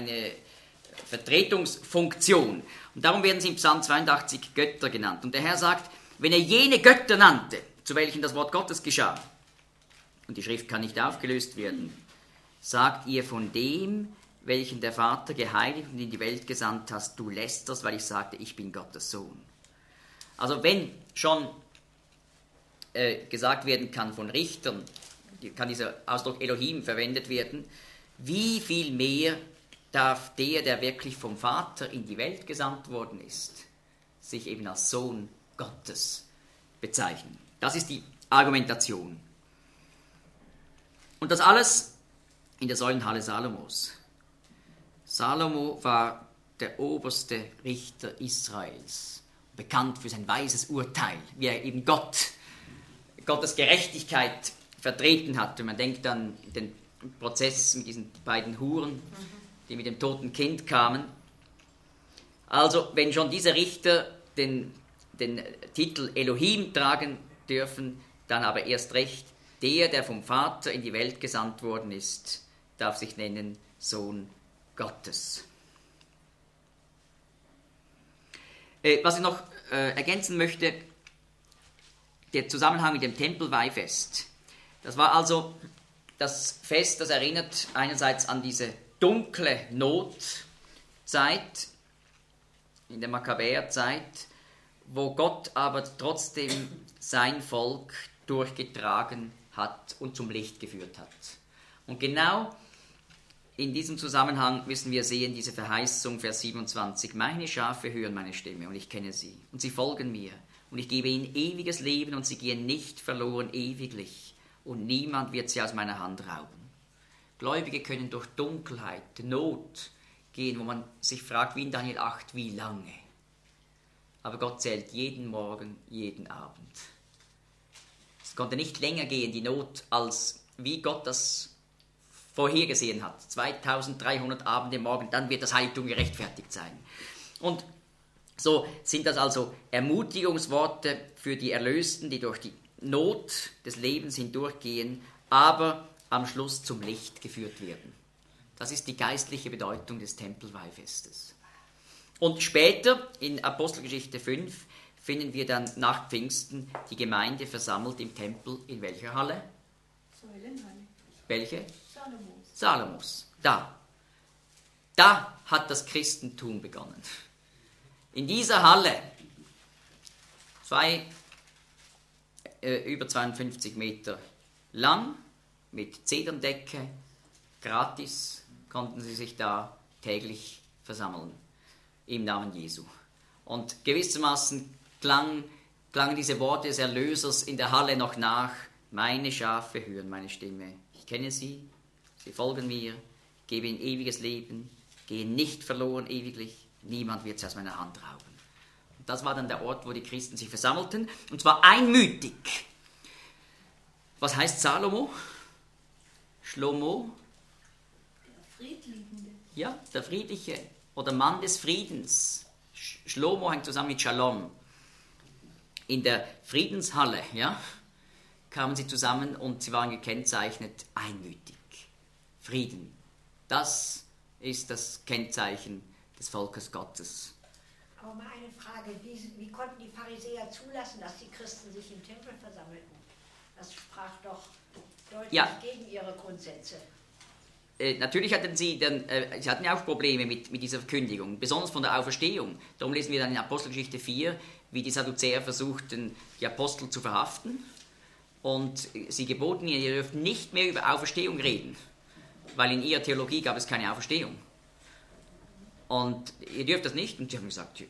Vertretungsfunktion. Und darum werden sie im Psalm 82 Götter genannt. Und der Herr sagt, wenn er jene Götter nannte, zu welchen das Wort Gottes geschah, und die Schrift kann nicht aufgelöst werden, sagt ihr von dem, welchen der Vater geheiligt und in die Welt gesandt hast, du lästerst, weil ich sagte, ich bin Gottes Sohn. Also wenn schon gesagt werden kann von Richtern, kann dieser Ausdruck Elohim verwendet werden, wie viel mehr darf der wirklich vom Vater in die Welt gesandt worden ist, sich eben als Sohn Gottes bezeichnen. Das ist die Argumentation. Und das alles in der Säulenhalle Salomos. Salomo war der oberste Richter Israels, bekannt für sein weises Urteil, wie er eben Gottes Gerechtigkeit vertreten hat. Wenn man denkt an den Prozess mit diesen beiden Huren, die mit dem toten Kind kamen. Also, wenn schon diese Richter den Titel Elohim tragen dürfen, dann aber erst recht der vom Vater in die Welt gesandt worden ist, darf sich nennen Sohn Gottes. Was ich noch ergänzen möchte, der Zusammenhang mit dem Tempelweihfest. Das war also das Fest, das erinnert einerseits an diese dunkle Notzeit, in der Makkabäerzeit, wo Gott aber trotzdem sein Volk durchgetragen hat und zum Licht geführt hat. Und genau in diesem Zusammenhang müssen wir sehen, diese Verheißung, Vers 27, meine Schafe hören meine Stimme und ich kenne sie und sie folgen mir und ich gebe ihnen ewiges Leben und sie gehen nicht verloren ewiglich und niemand wird sie aus meiner Hand rauben. Gläubige können durch Dunkelheit, Not gehen, wo man sich fragt, wie in Daniel 8, wie lange. Aber Gott zählt jeden Morgen, jeden Abend. Es konnte nicht länger gehen, die Not, als wie Gott das vorhergesehen hat. 2300 Abende morgen, dann wird das Heiligtum gerechtfertigt sein. Und so sind das also Ermutigungsworte für die Erlösten, die durch die Not des Lebens hindurchgehen, aber am Schluss zum Licht geführt werden. Das ist die geistliche Bedeutung des Tempelweihfestes. Und später, in Apostelgeschichte 5, finden wir dann nach Pfingsten die Gemeinde versammelt im Tempel. In welcher Halle? Säulenhalle. Welche? Salomos. Salomos. Da hat das Christentum begonnen. In dieser Halle, über 52 Meter lang, mit Zederndecke, gratis konnten sie sich da täglich versammeln, im Namen Jesu. Und gewissermaßen klangen diese Worte des Erlösers in der Halle noch nach: Meine Schafe hören meine Stimme, ich kenne sie, sie folgen mir, gebe ihnen ewiges Leben, gehen nicht verloren ewiglich, niemand wird sie aus meiner Hand rauben. Und das war dann der Ort, wo die Christen sich versammelten, und zwar einmütig. Was heißt Salomo? Shlomo? Der Friedliebende. Ja, der Friedliche oder Mann des Friedens. Shlomo hängt zusammen mit Shalom. In der Friedenshalle, ja, kamen sie zusammen und sie waren gekennzeichnet einmütig. Frieden. Das ist das Kennzeichen des Volkes Gottes. Aber mal eine Frage, wie konnten die Pharisäer zulassen, dass die Christen sich im Tempel versammelten? Das sprach doch deutlich gegen ihre Grundsätze. Natürlich hatten sie hatten ja auch Probleme mit dieser Verkündigung, besonders von der Auferstehung. Darum lesen wir dann in Apostelgeschichte 4, wie die Sadduzäer versuchten, die Apostel zu verhaften. Und sie geboten ihnen, ihr dürft nicht mehr über Auferstehung reden, weil in ihrer Theologie gab es keine Auferstehung. Und ihr dürft das nicht. Und sie haben gesagt,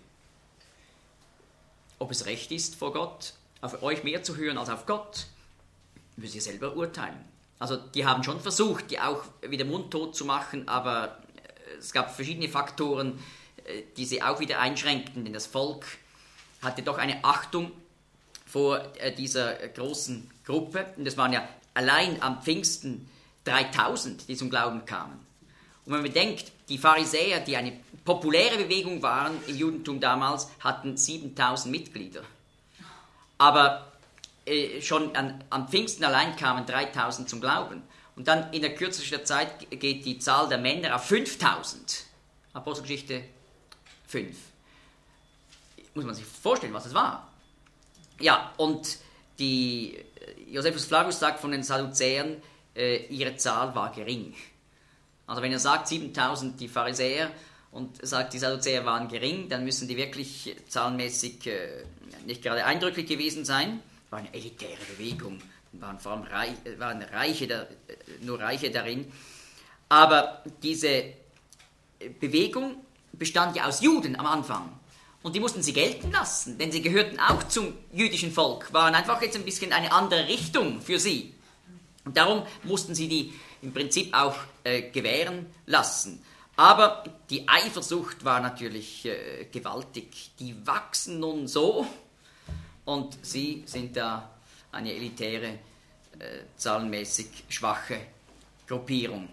ob es recht ist vor Gott, auf euch mehr zu hören als auf Gott, müsst ihr selber urteilen. Also die haben schon versucht, die auch wieder mundtot zu machen, aber es gab verschiedene Faktoren, die sie auch wieder einschränkten, denn das Volk hatte doch eine Achtung vor dieser großen Gruppe. Und es waren ja allein am Pfingsten 3000, die zum Glauben kamen. Und wenn man bedenkt, die Pharisäer, die eine populäre Bewegung waren im Judentum damals, hatten 7000 Mitglieder. Aber schon am Pfingsten allein kamen 3000 zum Glauben. Und dann in der kürzesten Zeit geht die Zahl der Männer auf 5000. Apostelgeschichte 5. Muss man sich vorstellen, was es war. Ja, und Josephus Flavius sagt von den Sadduzäern, ihre Zahl war gering. Also wenn er sagt 7000 die Pharisäer und sagt, die Sadduzäer waren gering, dann müssen die wirklich zahlenmäßig nicht gerade eindrücklich gewesen sein. War eine elitäre Bewegung, waren vor allem nur Reiche darin. Aber diese Bewegung bestand ja aus Juden am Anfang. Und die mussten sie gelten lassen, denn sie gehörten auch zum jüdischen Volk, waren einfach jetzt ein bisschen eine andere Richtung für sie. Und darum mussten sie die im Prinzip auch gewähren lassen. Aber die Eifersucht war natürlich gewaltig. Die wachsen nun so, und sie sind da eine elitäre, zahlenmäßig schwache Gruppierung.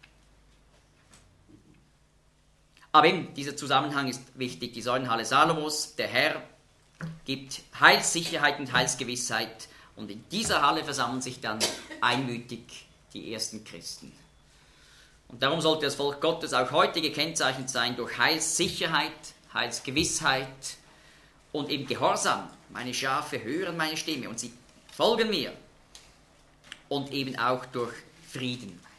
Aber eben, dieser Zusammenhang ist wichtig. Die Säulenhalle Salomos, der Herr gibt Heilssicherheit und Heilsgewissheit. Und in dieser Halle versammeln sich dann einmütig die ersten Christen. Und darum sollte das Volk Gottes auch heute gekennzeichnet sein durch Heilssicherheit, Heilsgewissheit und eben Gehorsam. Meine Schafe hören meine Stimme und sie folgen mir. Und eben auch durch Frieden.